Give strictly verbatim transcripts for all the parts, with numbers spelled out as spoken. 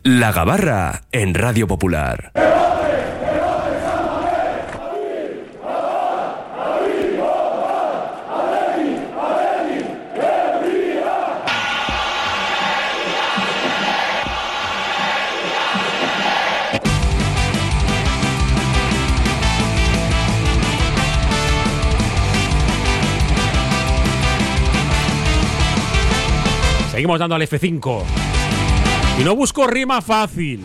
La Gabarra en Radio Popular. Seguimos dando al F cinco. Y no busco rima fácil.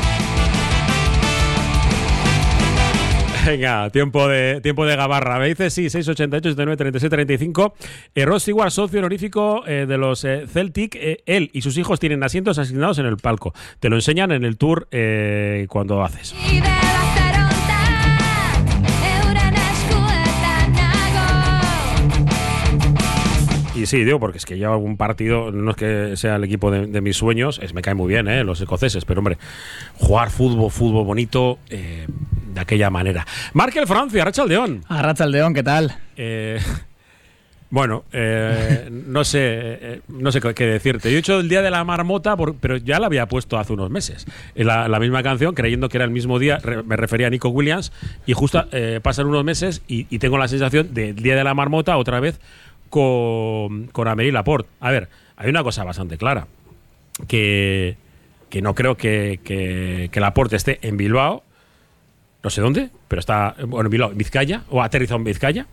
Venga, tiempo de tiempo de Gabarra. Me dice sí, seis ochenta y ocho, setenta y nueve, treinta y seis, treinta y cinco. Eh, Ross Stewart, socio honorífico eh, de los eh, Celtic. Eh, él y sus hijos tienen asientos asignados en el palco. Te lo enseñan en el tour eh, cuando haces. Y sí, digo, porque es que lleva un partido, no es que sea el equipo de, de mis sueños, es, me cae muy bien, ¿eh? Los escoceses, pero hombre, jugar fútbol, fútbol bonito, eh, de aquella manera. Markel Francia, Arratsaldeon. Arratsaldeon, ¿qué tal? Eh, bueno, eh, no sé eh, no sé qué decirte. Yo he hecho el Día de la Marmota, por, pero ya la había puesto hace unos meses. La, la misma canción, creyendo que era el mismo día, re, me refería a Nico Williams, y justo eh, pasan unos meses y, y tengo la sensación del Día de la Marmota otra vez con, con Amélie Laporte. A ver, hay una cosa bastante clara, que, que no creo que, que, que Laporte esté en Bilbao, no sé dónde, pero está, bueno, en Bilbao, en Vizcaya, o aterrizado en Vizcaya,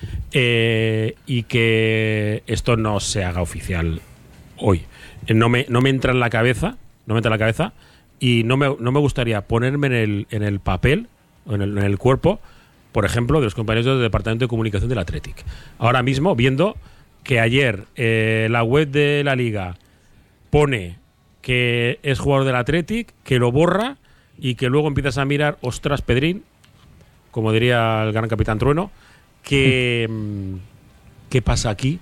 eh, y que esto no se haga oficial hoy. No me, no me entra en la cabeza, no me entra en la cabeza, y no me, no me gustaría ponerme en el, en el papel, o en el, en el cuerpo, por ejemplo, de los compañeros del Departamento de Comunicación del Athletic. Ahora mismo, viendo que ayer eh, la web de la Liga pone que es jugador del Athletic, que lo borra y que luego empiezas a mirar, ostras, Pedrín, como diría el gran capitán Trueno, que, ¿qué pasa aquí?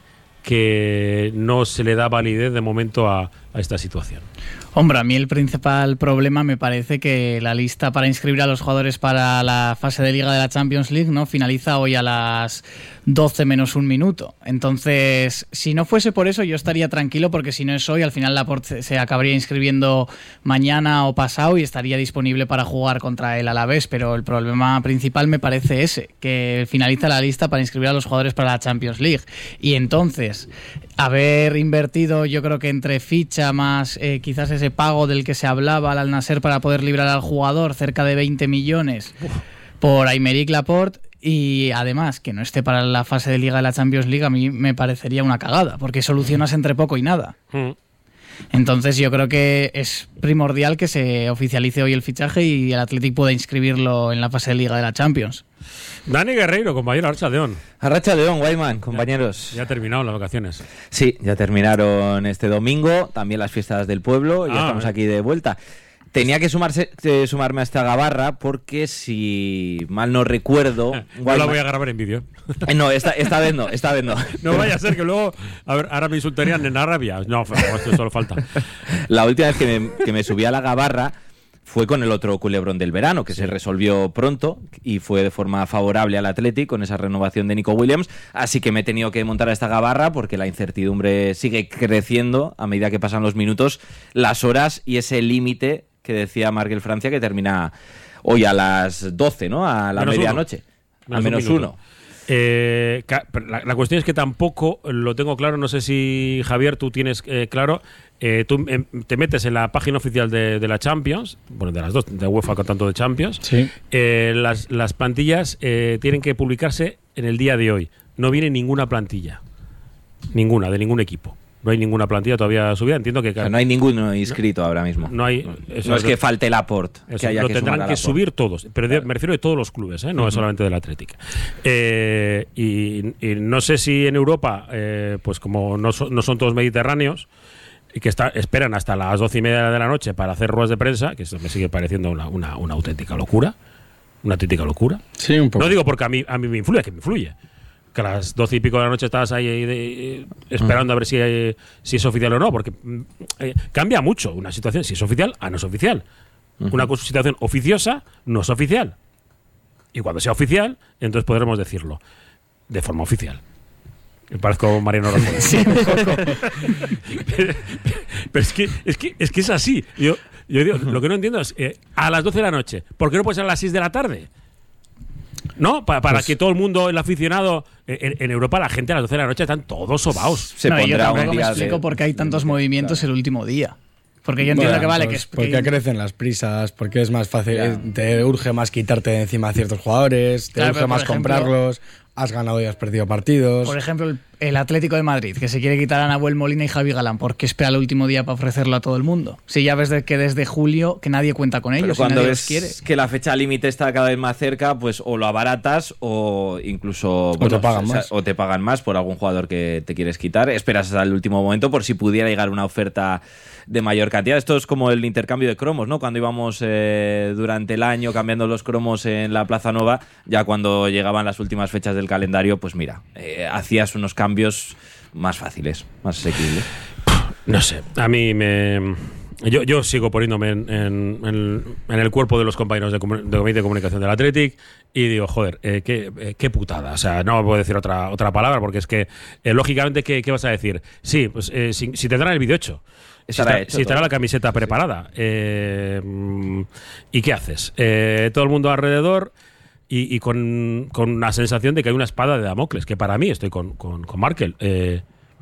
Que no se le da validez de momento a, a esta situación. Hombre, a mí el principal problema me parece que la lista para inscribir a los jugadores para la fase de Liga de la Champions League, ¿no?, finaliza hoy a las doce menos un minuto. Entonces, si no fuese por eso, yo estaría tranquilo, porque si no es hoy, al final Laporte se acabaría inscribiendo mañana o pasado y estaría disponible para jugar contra el Alavés. Pero el problema principal me parece ese, que finaliza la lista para inscribir a los jugadores para la Champions League. Y entonces, haber invertido, yo creo que entre ficha más eh, quizás ese pago del que se hablaba al Al-Nassr para poder librar al jugador, cerca de veinte millones Uf. por Aymeric Laporte, y además que no esté para la fase de Liga de la Champions League, a mí me parecería una cagada, porque solucionas entre poco y nada. Mm. Entonces yo creo que es primordial que se oficialice hoy el fichaje y el Athletic pueda inscribirlo en la fase de Liga de la Champions. Dani Guerreiro, compañero, Arratsaldeon. Arratsaldeon, Guayman, compañeros. Ya, ya terminaron las vacaciones. Sí, ya terminaron este domingo, también las fiestas del pueblo, y ah, ya estamos eh. aquí de vuelta. Tenía que sumarse, eh, sumarme a esta gabarra porque, si mal no recuerdo... no Guayman, la voy a grabar en vídeo. Eh, no, esta, esta vez no, esta vez no. No vaya a ser que luego, a ver, ahora me insultarían en Arabia. No, esto solo falta. La última vez que me, que me subí a la gabarra fue con el otro culebrón del verano, que sí. se resolvió pronto y fue de forma favorable al Athletic con esa renovación de Nico Williams, así que me he tenido que montar a esta gabarra porque la incertidumbre sigue creciendo a medida que pasan los minutos, las horas y ese límite que decía Markel Francia, que termina hoy a las doce, ¿no? A la menos medianoche. Uno. Al menos un uno. Eh, la, la cuestión es que tampoco lo tengo claro, no sé si, Javier, tú tienes eh, claro. Eh, tú eh, te metes en la página oficial de, de la Champions, bueno, de las dos, de UEFA con tanto de Champions. Sí. Eh, las, las plantillas eh, tienen que publicarse en el día de hoy. No viene ninguna plantilla, ninguna, de ningún equipo. No hay ninguna plantilla todavía subida. Entiendo que... O sea, no hay ninguno inscrito no, ahora mismo. No hay... Eso no es que falte el Laporte. Que haya lo que tendrán que subir todos. Pero de, me refiero de todos los clubes, ¿eh? No uh-huh. es solamente del Athletic. Eh, y, y no sé si en Europa, eh, pues como no, so, no son todos mediterráneos, y que está, esperan hasta las doce y media de la noche para hacer ruedas de prensa, que eso me sigue pareciendo una, una, una auténtica locura. Una auténtica locura. Sí, un poco. No digo porque a mí, a mí me influye, que me influye. Que a las doce y pico de la noche estabas ahí, ahí de, esperando uh-huh. a ver si, eh, si es oficial o no, porque eh, cambia mucho una situación, si es oficial a no es oficial. Uh-huh. Una situación oficiosa no es oficial. Y cuando sea oficial, entonces podremos decirlo de forma oficial. Me parezco Mariano Rajoy. Sí, un poco. pero, pero es que es que es que es así. Yo, yo digo, lo que no entiendo es eh, a las doce de la noche, ¿por qué no puede ser a las seis de la tarde? ¿No? Pa para pues, que todo el mundo, el aficionado, en, en Europa la gente a las doce de la noche están todos sobaos. Se no, y yo pondrá tampoco un me día explico de- por qué hay tantos movimientos el último día. Porque yo entiendo Bueno, que vale, pues, que es porque que- crecen las prisas, porque es más fácil, Ya. eh, te urge más quitarte de encima a ciertos jugadores, te Claro, urge pero, por más ejemplo- comprarlos, has ganado y has perdido partidos. Por ejemplo, el, el Atlético de Madrid, que se quiere quitar a Nahuel Molina y Javi Galán, ¿por qué espera el último día para ofrecerlo a todo el mundo? Si ya ves de que desde julio que nadie cuenta con Pero ellos y cuando nadie ves los quiere. que la fecha límite está cada vez más cerca, pues o lo abaratas o incluso O te pagan o sea, más. o te pagan más por algún jugador que te quieres quitar. Esperas hasta el último momento por si pudiera llegar una oferta de mayor cantidad. Esto es como el intercambio de cromos, ¿no? Cuando íbamos eh, durante el año cambiando los cromos en la Plaza Nova, ya cuando llegaban las últimas fechas del calendario, pues mira, eh, hacías unos cambios más fáciles, más asequibles. No sé, a mí me... Yo, yo sigo poniéndome en, en, en, en el cuerpo de los compañeros de, comu- de comité de comunicación del Athletic y digo, joder, eh, qué, eh, qué putada. O sea, no puedo decir otra otra palabra porque es que, eh, lógicamente, ¿qué, ¿qué vas a decir? Sí, pues eh, si, si tendrán el vídeo hecho. Si, Estará está- hecho si estará todo. la camiseta preparada. Eh, mm, ¿Y qué haces? Eh, todo el mundo alrededor y, y con, con una sensación de que hay una espada de Damocles, que para mí estoy con, con, con Markel. Eh,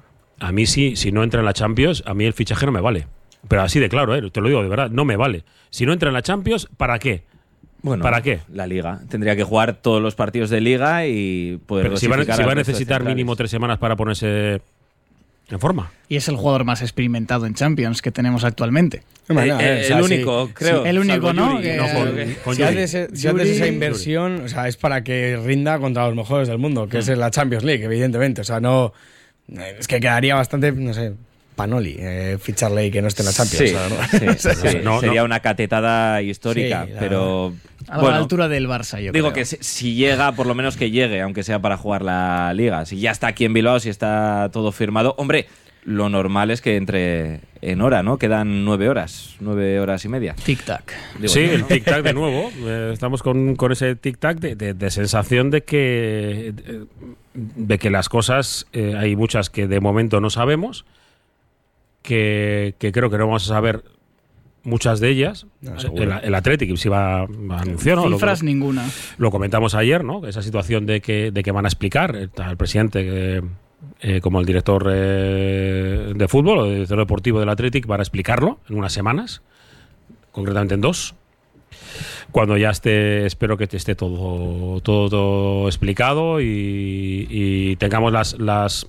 a mí sí, si no entra en la Champions, a mí el fichaje no me vale. Pero así de claro, eh, te lo digo de verdad, no me vale. Si no entra en la Champions, ¿para qué? Bueno, ¿Para qué? La Liga. Tendría que jugar todos los partidos de Liga y poder Pero si va, dosificar si al va a resto de necesitar centrales. mínimo tres semanas para ponerse en forma. Y es el jugador más experimentado en Champions que tenemos actualmente. Hombre, no, Eh, eh, o el sea, sí. único, creo. Sí, el único, salvo ¿no? Yuri. Que- No, con, Eh, con Si Yuri. haces, si haces esa Yuri- inversión, o sea, es para que rinda contra los mejores del mundo, que es en la Champions League, evidentemente. O sea, no. Es que quedaría bastante, no sé, panoli eh, ficharle y que no esté en la Champions. Sí, o sea, ¿no? sí, sí, No, no. sería una catetada histórica, Sí, la pero A la bueno, altura del Barça, yo digo creo. que si, si llega, por lo menos que llegue, aunque sea para jugar la Liga. Si ya está aquí en Bilbao, si está todo firmado, hombre, lo normal es que entre en hora, ¿no? Quedan nueve horas, nueve horas y media. Tic-tac. Digo Sí, yo, el ¿no? tic-tac de nuevo. Eh, estamos con, con ese tic-tac de, de- de sensación de que, de, de que las cosas, eh, hay muchas que de momento no sabemos, que, que creo que no vamos a saber muchas de ellas. No, seguro. el, el Athletic sí va a anunciar, ¿no? Lo- Cifras ninguna. Lo comentamos ayer, ¿no? Esa situación de que, de que van a explicar eh, el presidente eh, eh, como el director eh, de fútbol o el director deportivo del Athletic van a explicarlo en unas semanas, concretamente en dos. Cuando ya esté, espero que esté todo, todo, todo explicado y, y tengamos las, las,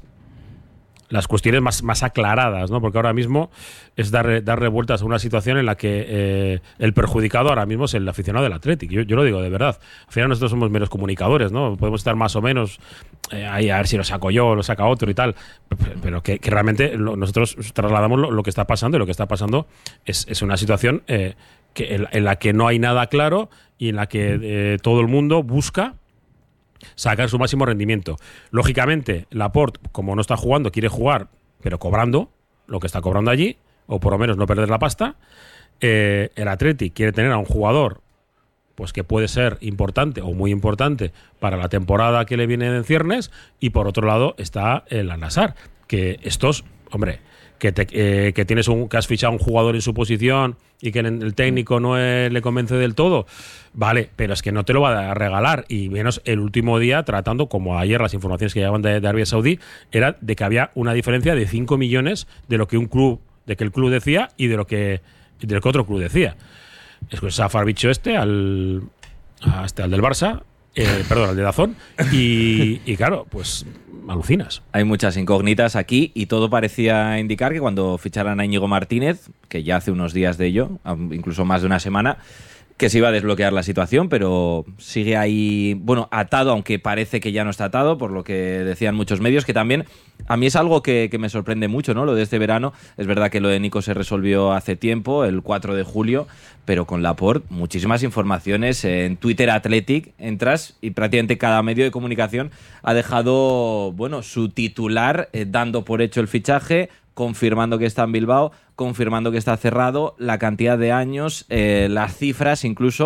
las cuestiones más, más aclaradas, ¿no? Porque ahora mismo es darle, darle vueltas a una situación en la que eh, el perjudicado ahora mismo es el aficionado del Athletic. Yo, yo lo digo de verdad. Al final nosotros somos meros comunicadores, ¿no? Podemos estar más o menos eh, ahí a ver si lo saco yo o lo saca otro y tal, pero que, que realmente lo- nosotros trasladamos lo, lo que está pasando y lo que está pasando es, es una situación eh, que, en, en la que no hay nada claro y en la que eh, todo el mundo busca sacar su máximo rendimiento. Lógicamente, Laporte, como no está jugando, quiere jugar, pero cobrando lo que está cobrando allí, o por lo menos no perder la pasta. Eh, el Athletic quiere tener a un jugador pues que puede ser importante o muy importante para la temporada que le viene en ciernes, y por otro lado está el Al-Nassr, que estos, hombre, que, te, eh, que tienes un, que has fichado a un jugador en su posición y que el, el técnico no eh, le convence del todo, vale, pero es que no te lo va a regalar, y menos el último día tratando, como ayer las informaciones que llegaban de, de Arabia Saudí, era de que había una diferencia de cinco millones de lo que un club, de que el club decía y de lo que, de lo que otro club decía. Es que Safar bicho este al, a este, al del Barça, eh, perdón, al de Dazón, y, y claro, pues alucinas. Hay muchas incógnitas aquí y todo parecía indicar que cuando ficharan a Íñigo Martínez, que ya hace unos días de ello, incluso más de una semana, que se iba a desbloquear la situación, pero sigue ahí, bueno, atado, aunque parece que ya no está atado, por lo que decían muchos medios, que también a mí es algo que, que me sorprende mucho, ¿no? Lo de este verano. Es verdad que lo de Nico se resolvió hace tiempo, el cuatro de julio, pero con Laporte, muchísimas informaciones en Twitter Athletic, entras y prácticamente cada medio de comunicación ha dejado, bueno, su titular eh, dando por hecho el fichaje, confirmando que está en Bilbao, confirmando que está cerrado, la cantidad de años, eh, las cifras incluso,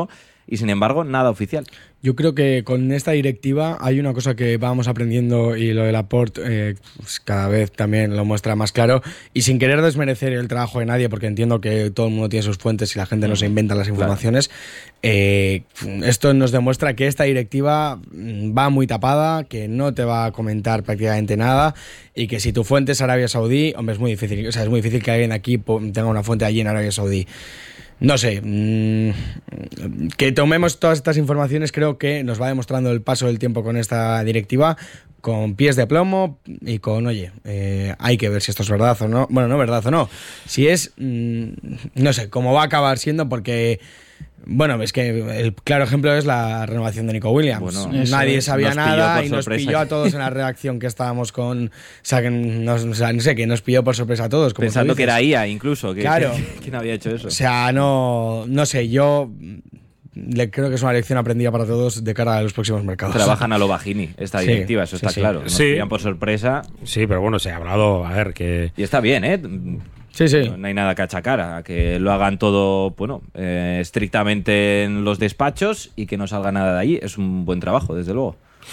y sin embargo nada oficial. Yo creo que con esta directiva hay una cosa que vamos aprendiendo y lo de Laporte eh, pues cada vez también lo muestra más claro, y sin querer desmerecer el trabajo de nadie, porque entiendo que todo el mundo tiene sus fuentes y la gente no se inventa las informaciones, claro. eh, esto nos demuestra que esta directiva va muy tapada, que no te va a comentar prácticamente nada, y que si tu fuente es Arabia Saudí, hombre, es muy difícil, o sea, es muy difícil que alguien aquí tenga una fuente allí en Arabia Saudí. No sé, mmm, que tomemos todas estas informaciones creo que nos va demostrando el paso del tiempo con esta directiva, con pies de plomo y con, oye, eh, hay que ver si esto es verdad o no, bueno, no verdad o no, si es, mmm, no sé, cómo va a acabar siendo, porque... Bueno, es que el claro ejemplo es la renovación de Nico Williams. Bueno, nadie sabía nada y nos pilló a todos en la redacción que estábamos con... O sea, que nos, o sea, no sé, que nos pilló por sorpresa a todos. Como pensando que era I A incluso. Que, claro. Que, ¿quién había hecho eso? O sea, no, no sé, yo... Le, creo que es una lección aprendida para todos de cara a los próximos mercados. Trabajan a lo Bajini, esta directiva, sí, eso está sí, claro. Que nos sí. pillan por sorpresa. Sí, pero bueno, se ha hablado, a ver, que... Y está bien, ¿eh? Sí, sí. No hay nada que achacar a que lo hagan todo, bueno, eh, estrictamente en los despachos y que no salga nada de ahí. Es un buen trabajo, desde luego.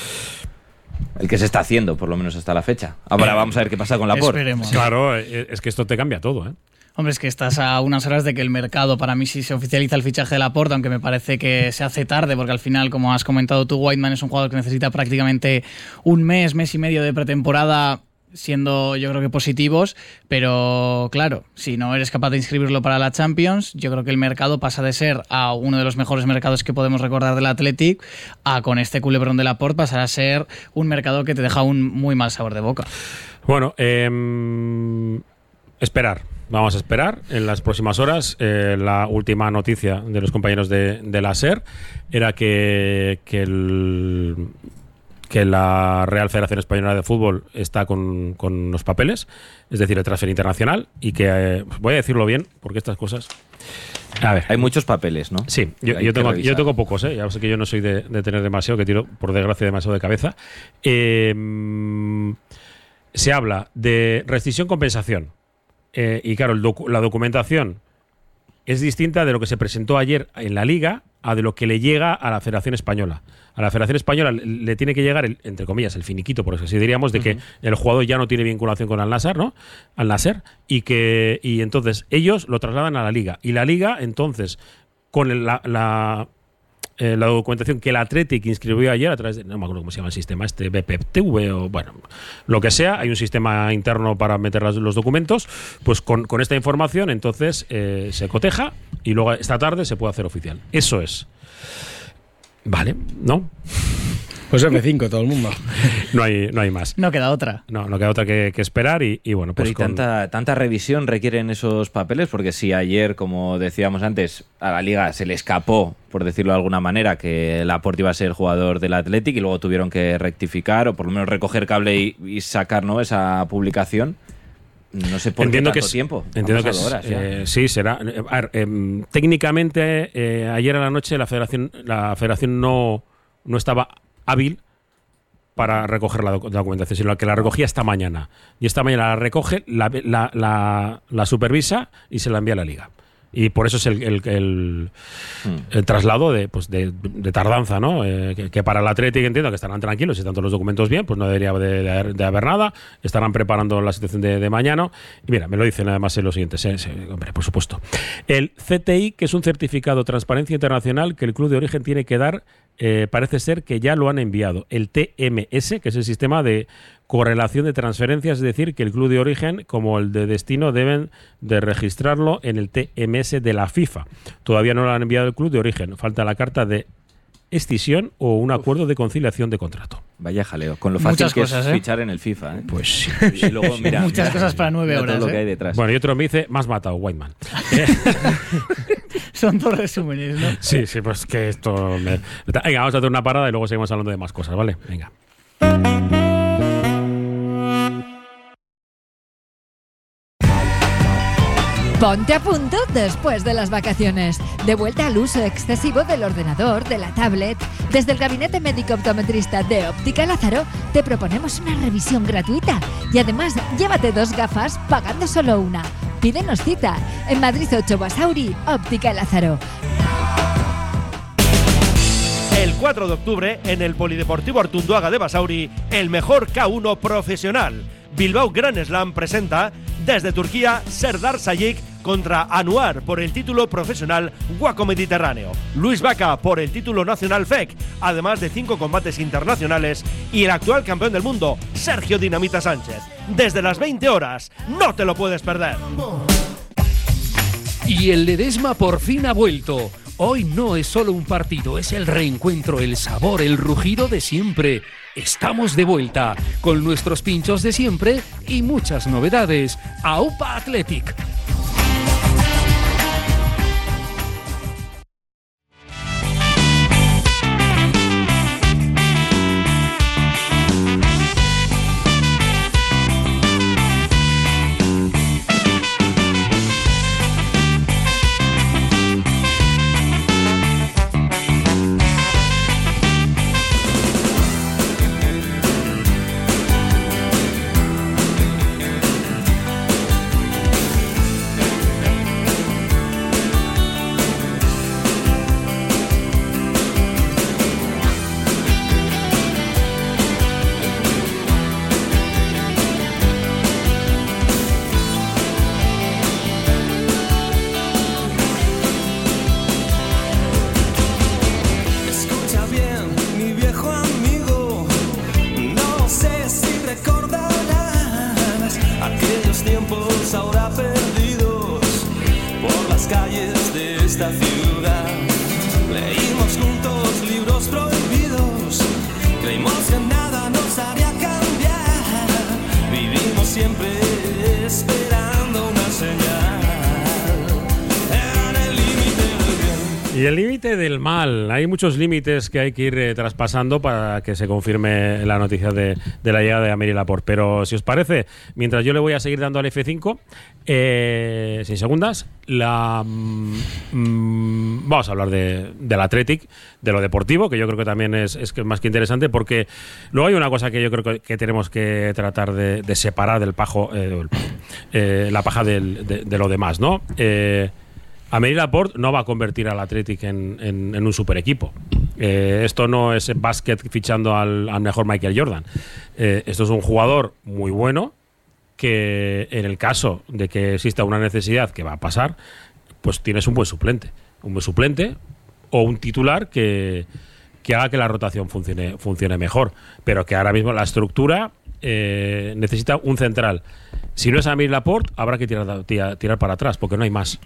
El que se está haciendo, por lo menos hasta la fecha. Ahora vamos a ver qué pasa con Laporte. Esperemos. Claro, es que esto te cambia todo, ¿eh? Hombre, es que estás a unas horas de que el mercado, para mí, si se oficializa el fichaje de Laporte, aunque me parece que se hace tarde, porque al final, como has comentado tú, Whiteman es un jugador que necesita prácticamente un mes, mes y medio de pretemporada, siendo yo creo que positivos, pero claro, si no eres capaz de inscribirlo para la Champions, yo creo que el mercado pasa de ser a uno de los mejores mercados que podemos recordar del Athletic, a con este culebrón de Laporte pasar a ser un mercado que te deja un muy mal sabor de boca. Bueno, eh, esperar. Vamos a esperar en las próximas horas. Eh, la última noticia de los compañeros de, de la SER era que, que, el, que la Real Federación Española de Fútbol está con, con los papeles, es decir, el transfer internacional, y que, eh, voy a decirlo bien, porque estas cosas... A ver. Hay muchos papeles, ¿no? Sí, yo, yo, tengo, yo tengo pocos, ¿eh? Ya sé que yo no soy de, de tener demasiado, que tiro, por desgracia, demasiado de cabeza. Eh, se habla de rescisión-compensación. Eh, y claro, el docu- la documentación es distinta de lo que se presentó ayer en la Liga a de lo que le llega a la Federación Española. A la Federación Española le, le tiene que llegar, el, entre comillas, el finiquito, por eso así diríamos, de uh-huh. que el jugador ya no tiene vinculación con Al Nassr, ¿no? Al Nassr, y que y entonces ellos lo trasladan a la Liga. Y la Liga, entonces, con el, la... la Eh, la documentación que el Athletic inscribió ayer a través de, no me acuerdo cómo se llama el sistema este, B P T V o bueno, lo que sea, hay un sistema interno para meter las, los documentos, pues con, con esta información entonces eh, se coteja y luego esta tarde se puede hacer oficial. Eso es. Vale, ¿no? Pues F cinco todo el mundo. No hay, no hay más. No queda otra. No, no queda otra que, que esperar y, y bueno, pues Pero ¿y con... tanta, tanta revisión requieren esos papeles? Porque si ayer, como decíamos antes, a la Liga se le escapó, por decirlo de alguna manera, que Laporte iba a ser jugador del Athletic y luego tuvieron que rectificar o por lo menos recoger cable y, y sacar, ¿no?, esa publicación. No sé por entiendo qué tanto que es, tiempo. Entiendo que es, horas, eh, sí, será. A ver, eh, técnicamente, eh, ayer a la noche la Federación, la Federación no, no estaba hábil para recoger la, doc- la documentación, sino que la recogía esta mañana. Y esta mañana la recoge, la, la, la, la supervisa y se la envía a la Liga. Y por eso es el, el, el, el traslado de, pues de, de tardanza, ¿no? Eh, que, que para el Athletic entiendo que estarán tranquilos, si están todos los documentos bien, pues no debería de, de, haber, de haber nada. Estarán preparando la situación de, de mañana. Y mira, me lo dicen además en lo siguiente, sí, sí, hombre, por supuesto. El C T I, que es un certificado de transparencia internacional que el club de origen tiene que dar, eh, parece ser que ya lo han enviado. El T M S, que es el sistema de correlación de transferencias, es decir, que el club de origen como el de destino deben de registrarlo en el T M S de la FIFA. Todavía no lo han enviado el club de origen. Falta la carta de escisión o un acuerdo de conciliación de contrato. Vaya jaleo, con lo fácil Muchas que cosas, es ¿eh? fichar en el FIFA, ¿eh? Pues sí. Y luego, mira, Muchas mira, cosas para nueve mira horas, todo lo que ¿eh? hay detrás. Bueno, y otro me dice, más matado, Whiteman. Son dos resúmenes, ¿no? Sí, sí, pues que esto... Me... Venga, vamos a hacer una parada y luego seguimos hablando de más cosas, ¿vale? Venga. Ponte a punto después de las vacaciones. De vuelta al uso excesivo del ordenador, de la tablet. Desde el Gabinete Médico Optometrista de Óptica Lázaro te proponemos una revisión gratuita. Y además, llévate dos gafas pagando solo una. Pídenos cita en Madrid ocho Basauri, Óptica Lázaro. El cuatro de octubre, en el Polideportivo Artunduaga de Basauri, el mejor K uno profesional. Bilbao Grand Slam presenta, desde Turquía, Serdar Sayik contra Anuar por el título profesional Waco Mediterráneo. Luis Vaca por el título nacional F E C, además de cinco combates internacionales, y el actual campeón del mundo, Sergio Dinamita Sánchez. Desde las veinte horas, no te lo puedes perder. Y el Ledesma por fin ha vuelto. Hoy no es solo un partido, es el reencuentro, el sabor, el rugido de siempre. Estamos de vuelta con nuestros pinchos de siempre y muchas novedades. AUPA Athletic. Y el límite del mal. Hay muchos límites que hay que ir eh, traspasando para que se confirme la noticia de, de la llegada de Aymeric Laporte. Pero si os parece, mientras yo le voy a seguir dando al F cinco, eh, seis segundas, la, mm, vamos a hablar de, del Athletic, de lo deportivo, que yo creo que también es, es más que interesante, porque luego hay una cosa que yo creo que, que tenemos que tratar de, de separar del pajo, eh, eh, la paja del, de, de lo demás, ¿no? Eh, Aymeric Laporte no va a convertir al Athletic en, en, en un super equipo. Eh, esto no es básquet fichando al, al mejor Michael Jordan. Eh, esto es un jugador muy bueno que, en el caso de que exista una necesidad que va a pasar, pues tienes un buen suplente. Un buen suplente o un titular que, que haga que la rotación funcione, funcione mejor. Pero que ahora mismo la estructura eh, necesita un central. Si no es Aymeric Laporte, habrá que tirar, tirar, tirar para atrás, porque no hay más.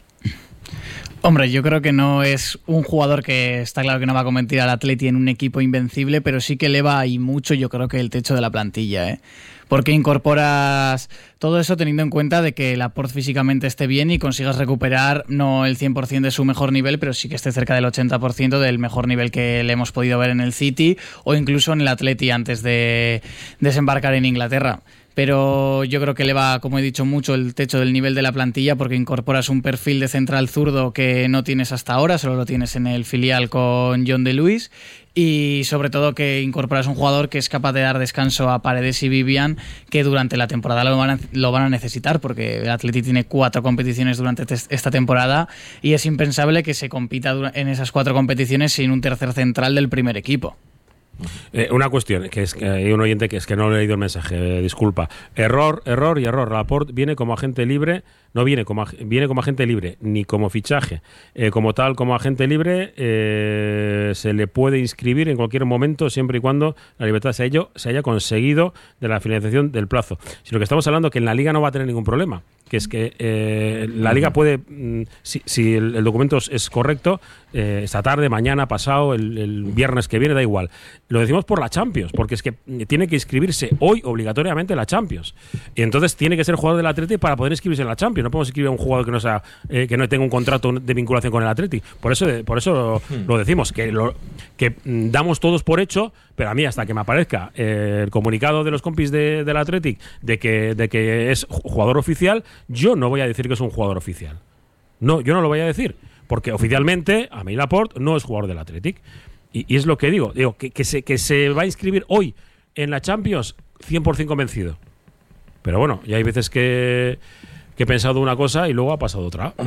Hombre, yo creo que no es un jugador que está claro que no va a convertir al Atleti en un equipo invencible, pero sí que eleva y mucho, yo creo que el techo de la plantilla, ¿eh? Porque incorporas todo eso teniendo en cuenta de que Laporte físicamente esté bien y consigas recuperar no el cien por ciento de su mejor nivel, pero sí que esté cerca del ochenta por ciento del mejor nivel que le hemos podido ver en el City o incluso en el Atleti antes de desembarcar en Inglaterra. Pero yo creo que eleva, como he dicho, mucho el techo del nivel de la plantilla porque incorporas un perfil de central zurdo que no tienes hasta ahora, solo lo tienes en el filial con John de Luis, y sobre todo que incorporas un jugador que es capaz de dar descanso a Paredes y Vivian, que durante la temporada lo van a, lo van a necesitar porque el Atleti tiene cuatro competiciones durante esta temporada y es impensable que se compita en esas cuatro competiciones sin un tercer central del primer equipo. Eh, una cuestión, que es que hay un oyente que es que no le he leído el mensaje, eh, disculpa. Error, error y error. Laporte viene como agente libre, no viene como viene como agente libre, ni como fichaje. Eh, como tal, como agente libre, eh, se le puede inscribir en cualquier momento, siempre y cuando la libertad se haya, se haya conseguido de la finalización del plazo. Sino que estamos hablando que en la Liga no va a tener ningún problema. Que es que eh, la Liga puede, mm, si, si el, el documento es correcto, eh, esta tarde, mañana, pasado, el, el viernes que viene, da igual. Lo decimos por la Champions, porque es que tiene que inscribirse hoy obligatoriamente en la Champions. Y entonces tiene que ser jugador del Athletic para poder inscribirse en la Champions. No podemos inscribir a un jugador que no sea, eh, que no tenga un contrato de vinculación con el Athletic. Por eso, por eso lo, hmm. lo decimos, que, lo, que damos todos por hecho, pero a mí hasta que me aparezca eh, el comunicado de los compis de, del Athletic de que, de que es jugador oficial, yo no voy a decir que es un jugador oficial. No, yo no lo voy a decir, porque oficialmente Aymeric Laporte no es jugador del Athletic. Y, y es lo que digo, digo que, que, se, que se va a inscribir hoy en la Champions, cien por ciento convencido. Pero bueno, ya hay veces que, que he pensado una cosa y luego ha pasado otra. Hombre,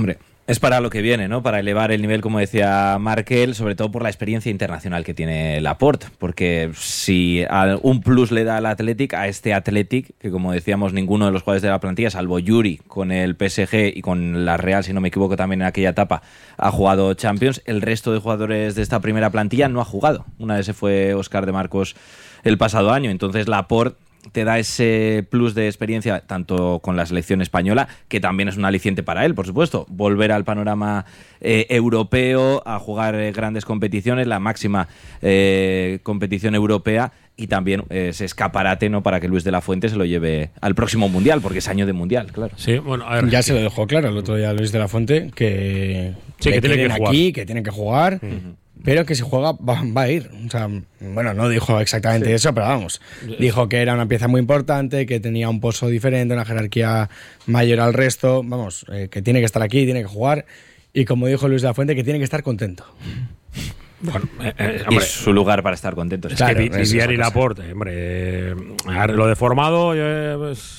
Es para lo que viene, ¿no? Para elevar el nivel, como decía Markel, sobre todo por la experiencia internacional que tiene Laporte, porque si un plus le da al Athletic, a este Athletic, que como decíamos, ninguno de los jugadores de la plantilla, salvo Yuri con el P S G y con la Real, si no me equivoco, también en aquella etapa, ha jugado Champions, el resto de jugadores de esta primera plantilla no ha jugado. Una vez se fue Óscar de Marcos el pasado año, entonces Laporte te da ese plus de experiencia tanto con la selección española, que también es un aliciente para él, por supuesto, volver al panorama eh, europeo, a jugar eh, grandes competiciones, la máxima eh, competición europea, y también eh, ese escaparate, ¿no?, para que Luis de la Fuente se lo lleve al próximo Mundial, porque es año de Mundial, claro. Sí, bueno, a ver, ya se lo dejó claro el otro día a Luis de la Fuente, que, sí, que tiene que aquí, jugar. que tienen que jugar. Uh-huh. Pero que si juega va, va a ir. O sea, bueno, no dijo exactamente sí. eso, pero vamos. Dijo que era una pieza muy importante, que tenía un pozo diferente, una jerarquía mayor al resto. Vamos, eh, que tiene que estar aquí, tiene que jugar. Y como dijo Luis de la Fuente, que tiene que estar contento. Bueno, eh, eh, hombre, es su lugar para estar contento. Es claro, que Vivian y Laporte, hombre, eh, lo de formado, eh, pues...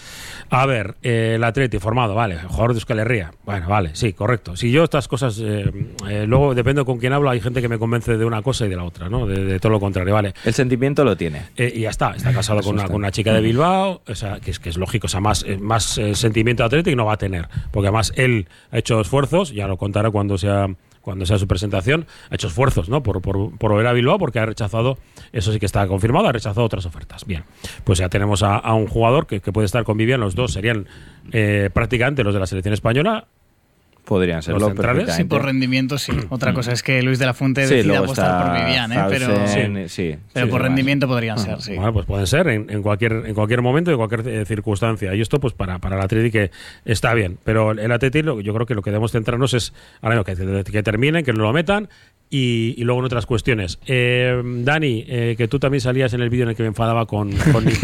A ver, eh, el Atleti formado, vale, jugador de Euskal Herria, bueno, vale, sí, correcto. Si yo estas cosas, eh, eh, luego depende con quién hablo, hay gente que me convence de una cosa y de la otra, ¿no? De, de todo lo contrario, vale. El sentimiento lo tiene. Eh, y ya está, está casado con una, con una chica de Bilbao, o sea, que es, que es lógico, o sea, más, eh, más eh, sentimiento Atleti no va a tener, porque además él ha hecho esfuerzos, ya lo contará cuando sea... cuando sea su presentación, ha hecho esfuerzos, ¿no?, por, por, por volver a Bilbao, porque ha rechazado, eso sí que está confirmado, ha rechazado otras ofertas. Bien, pues ya tenemos a, a un jugador que, que puede estar con Vivian, los dos serían eh, prácticamente los de la selección española. Podrían ser los centrales. Sí, por rendimiento sí. Otra cosa es que Luis de la Fuente sí, decida apostar por Vivian, ¿eh? pero, sí, sí, pero sí, por sí, rendimiento más. podrían ser, sí. Bueno, pues pueden ser en, en cualquier en cualquier momento, en cualquier eh, circunstancia. Y esto, pues para, para el Atleti que está bien. Pero el Atleti, yo creo que lo que debemos centrarnos es ahora mismo que, que terminen, que no lo metan. Y, y luego en otras cuestiones. Eh, Dani, eh, que tú también salías en el vídeo en el que me enfadaba con, con Nico.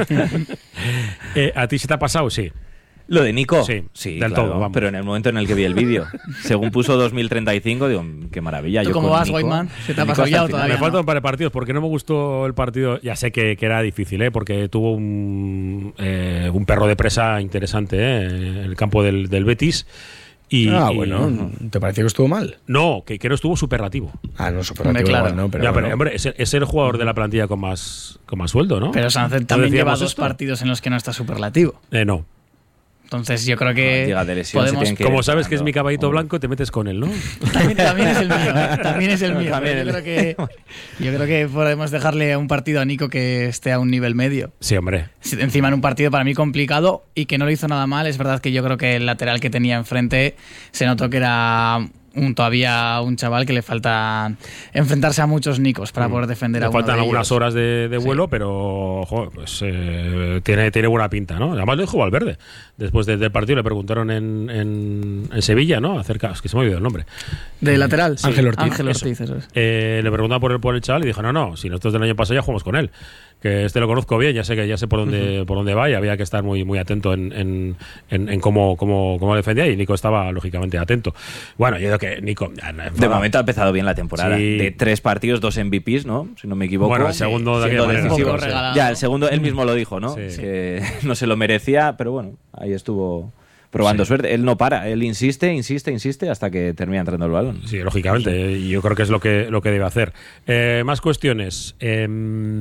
eh, ¿A ti se te ha pasado? Sí. ¿Lo de Nico? Sí, sí del claro, todo, vamos. Pero en el momento en el que vi el vídeo, según puso dos mil treinta y cinco, digo, qué maravilla. ¿Tú yo cómo con vas, Nico, Whiteman? ¿Se te ha Nico pasado ya o hasta el todavía? Me no? faltan un par de partidos porque no me gustó el partido. Ya sé que, que era difícil, ¿eh? Porque tuvo un, eh, un perro de presa interesante, ¿eh?, en el campo del, del Betis. Y, ah, y, bueno, ¿te pareció que estuvo mal? No, que, que no estuvo superlativo. Ah, no, superlativo, claro. igual, no, pero, ya, pero bueno. hombre, es el, es el jugador de la plantilla con más, con más sueldo, ¿no? Pero Sánchez también lleva dos esto? partidos en los que no está superlativo. Eh, no. Entonces yo creo que Llega de lesión, se podemos... tienen que ir Como sabes que es mi caballito hombre. blanco, te metes con él, ¿no? También, también es el mío, también es el mío. También Yo el- creo que yo creo que podemos dejarle un partido a Nico que esté a un nivel medio. Sí, hombre. Sí, encima en un partido para mí complicado y que no lo hizo nada mal. Es verdad que yo creo que el lateral que tenía enfrente se notó que era un, todavía un chaval que le falta enfrentarse a muchos Nicos para poder defender Le a uno faltan de algunas ellos. horas de, de Sí. vuelo, pero joder, pues eh, tiene, tiene buena pinta, ¿no? Además lo dijo Valverde. Después de- del partido le preguntaron en, en, en Sevilla, ¿no? Acerca, es que se me ha olvidado el nombre. ¿De lateral? Sí. Ángel Ortiz. Ángel Eso. Ortiz, eso es. Eh, le preguntaban por el, por el chaval y dijo, no, no, si nosotros del año pasado ya jugamos con él. Que este lo conozco bien, ya sé que ya sé por dónde, uh-huh. por dónde va y había que estar muy, muy atento en, en, en, en cómo, cómo, cómo defendía, y Nico estaba lógicamente atento. Bueno, yo creo que Nico... De momento ha empezado bien la temporada. Sí. De tres partidos, dos M V Ps, ¿no? Si no me equivoco. Bueno, el segundo de aquella Siendo manera. decisivo. Un poco regalado. Ya, el segundo él mismo lo dijo, ¿no? Sí. Que no se lo merecía, pero bueno, ahí estuvo probando Sí. suerte. Él no para, él insiste, insiste, insiste hasta que termina entrando el balón. Sí, lógicamente, y yo creo que es lo que, lo que debe hacer. Eh, más cuestiones eh,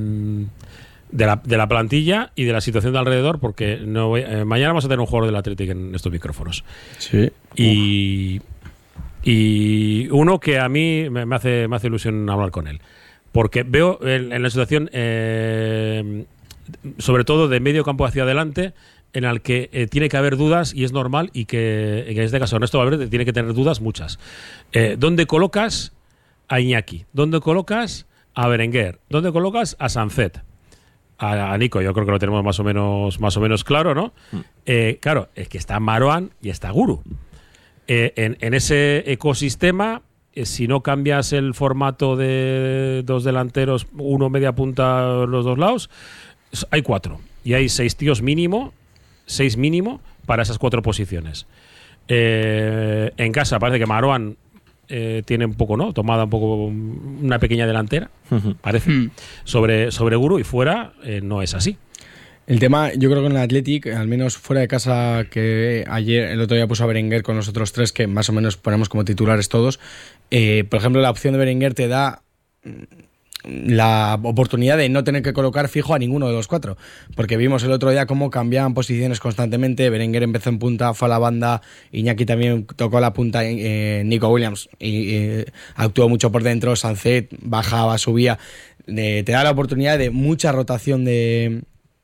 de, la, de la plantilla y de la situación de alrededor, porque no voy- eh, mañana vamos a tener un jugador del Athletic en estos micrófonos. Sí. Y, y uno que a mí me, me hace, me hace ilusión hablar con él, porque veo en, en la situación, eh, sobre todo de medio campo hacia adelante, en el que eh, tiene que haber dudas, y es normal, y que, que en este caso Ernesto Valverde tiene que tener dudas muchas. Eh, ¿Dónde colocas a Iñaki? ¿Dónde colocas a Berenguer? ¿Dónde colocas a Sancet? A, a Nico, yo creo que lo tenemos más o menos, más o menos claro, ¿no? Mm. Eh, claro, es que está Marouane y está Guru. Eh, en, en ese ecosistema, eh, si no cambias el formato de dos delanteros, uno media punta los dos lados, hay cuatro. Y hay seis tíos mínimo, seis mínimo, para esas cuatro posiciones. Eh, en casa parece que Marouane eh, tiene un poco, ¿no? Tomada un poco una pequeña delantera, parece, Mm. sobre, sobre Guru, y fuera eh, no es así. El tema, yo creo que en el Athletic, al menos fuera de casa, que ayer, el otro día puso a Berenguer con los otros tres, que más o menos ponemos como titulares todos, eh, por ejemplo, la opción de Berenguer te da la oportunidad de no tener que colocar fijo a ninguno de los cuatro, porque vimos el otro día cómo cambiaban posiciones constantemente. Berenguer empezó en punta, fue a la banda, Iñaki también tocó la punta, eh, Nico Williams y eh, actuó mucho por dentro, Sancet bajaba, subía, eh, te da la oportunidad de mucha rotación de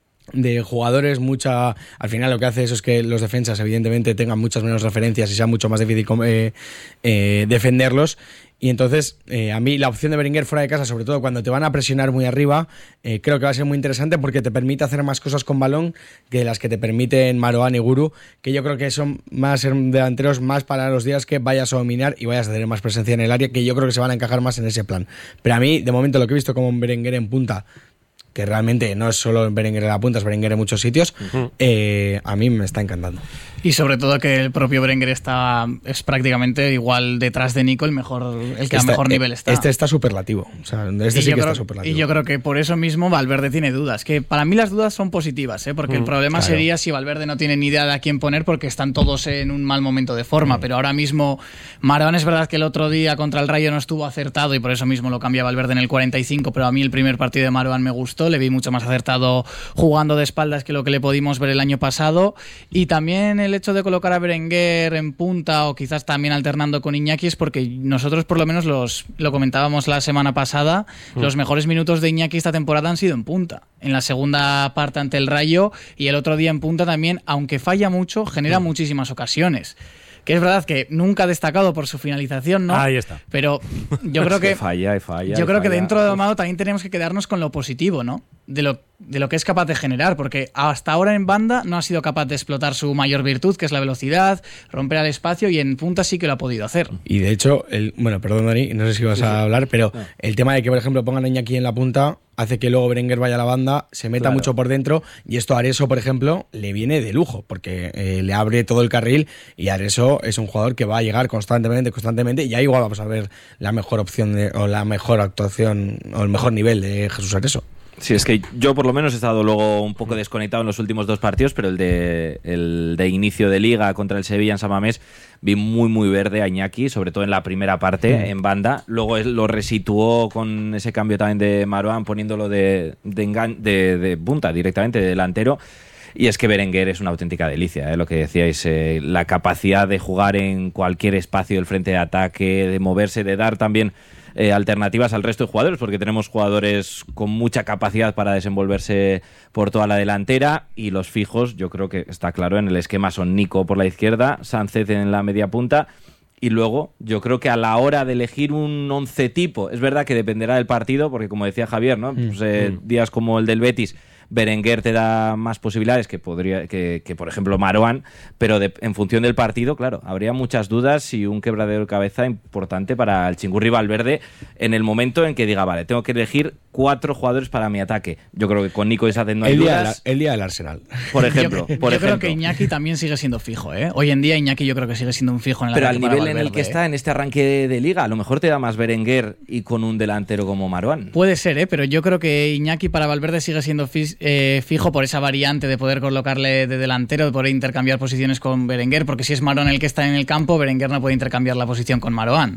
de jugadores, mucha. Al final lo que hace eso es que los defensas evidentemente tengan muchas menos referencias y sea mucho más difícil eh, eh, defenderlos. Y entonces eh, a mí la opción de Berenguer fuera de casa, sobre todo cuando te van a presionar muy arriba, eh, creo que va a ser muy interesante porque te permite hacer más cosas con balón que las que te permiten Marouane y Guru, que yo creo que son más delanteros más para los días que vayas a dominar y vayas a tener más presencia en el área, que yo creo que se van a encajar más en ese plan. Pero a mí, de momento, lo que he visto como Berenguer en punta, que realmente no es solo Berenguer en la punta, es Berenguer en muchos sitios, uh-huh. eh, a mí me está encantando. Y sobre todo que el propio Berenguer está es prácticamente igual detrás de Nico, el mejor el que está, a mejor nivel está. Este está superlativo. O sea, este sí que creo, está superlativo. Y yo creo que por eso mismo Valverde tiene dudas. Que para mí las dudas son positivas, ¿eh? Porque mm, el problema claro. sería si Valverde no tiene ni idea de a quién poner porque están todos en un mal momento de forma. Mm. Pero ahora mismo Marouane es verdad que el otro día contra el Rayo no estuvo acertado y por eso mismo lo cambia Valverde en el cuarenta y cinco, pero a mí el primer partido de Marouane me gustó, le vi mucho más acertado jugando de espaldas que lo que le pudimos ver el año pasado. Y también el hecho de colocar a Berenguer en punta o quizás también alternando con Iñaki es porque nosotros por lo menos los lo comentábamos la semana pasada, mm. los mejores minutos de Iñaki esta temporada han sido en punta, en la segunda parte ante el Rayo y el otro día en punta también, aunque falla mucho, genera mm. muchísimas ocasiones. Que es verdad que nunca ha destacado por su finalización, ¿no? Ahí está. Pero yo creo que, que falla y falla. Yo y creo falla. que dentro de Amado también tenemos que quedarnos con lo positivo, ¿no? De lo, de lo que es capaz de generar, porque hasta ahora en banda no ha sido capaz de explotar su mayor virtud, que es la velocidad, romper al espacio, y en punta sí que lo ha podido hacer. Y de hecho, el, bueno, perdón Dani, no sé si vas sí, a sí. hablar, pero no. el tema de que, por ejemplo, pongan a Iñaki en la punta hace que luego Berenguer vaya a la banda, se meta claro. mucho por dentro, y esto a Areso, por ejemplo, le viene de lujo, porque eh, le abre todo el carril, y Areso es un jugador que va a llegar constantemente, constantemente, y ahí igual vamos a ver la mejor opción de, o la mejor actuación o el mejor nivel de Jesús Areso. Sí, es que yo por lo menos he estado luego un poco desconectado en los últimos dos partidos, pero el de, el de inicio de Liga contra el Sevilla en San Mamés vi muy muy verde a Iñaki, sobre todo en la primera parte, mm. en banda. Luego él lo resituó con ese cambio también de Marouane, poniéndolo de, de, engan- de, de punta directamente, de delantero. Y es que Berenguer es una auténtica delicia, ¿eh? Lo que decíais, eh, la capacidad de jugar en cualquier espacio del frente de ataque, de moverse, de dar también Eh, alternativas al resto de jugadores, porque tenemos jugadores con mucha capacidad para desenvolverse por toda la delantera, y los fijos, yo creo que está claro, en el esquema son Nico por la izquierda, Sánchez en la media punta, y luego yo creo que a la hora de elegir un once tipo, es verdad que dependerá del partido, porque como decía Javier, ¿no? Pues, eh, mm. días como el del Betis, Berenguer te da más posibilidades que podría que, que por ejemplo Marouane, pero de, en función del partido, claro, habría muchas dudas y un quebradero de cabeza importante para el Chingurri Valverde en el momento en que diga, vale, tengo que elegir cuatro jugadores para mi ataque. Yo creo que con Nico y Sánchez no hay el dudas. Día, el día del Arsenal. Por ejemplo. Yo, por yo ejemplo. creo que Iñaki también sigue siendo fijo, ¿eh? Hoy en día Iñaki yo creo que sigue siendo un fijo en el Pero ataque. al nivel en Valverde, el que está ¿eh? en este arranque de Liga, a lo mejor te da más Berenguer y con un delantero como Marouane. Puede ser, ¿eh? Pero yo creo que Iñaki para Valverde sigue siendo fis, eh, fijo por esa variante de poder colocarle de delantero, de poder intercambiar posiciones con Berenguer, porque si es Marouane el que está en el campo, Berenguer no puede intercambiar la posición con Marouane.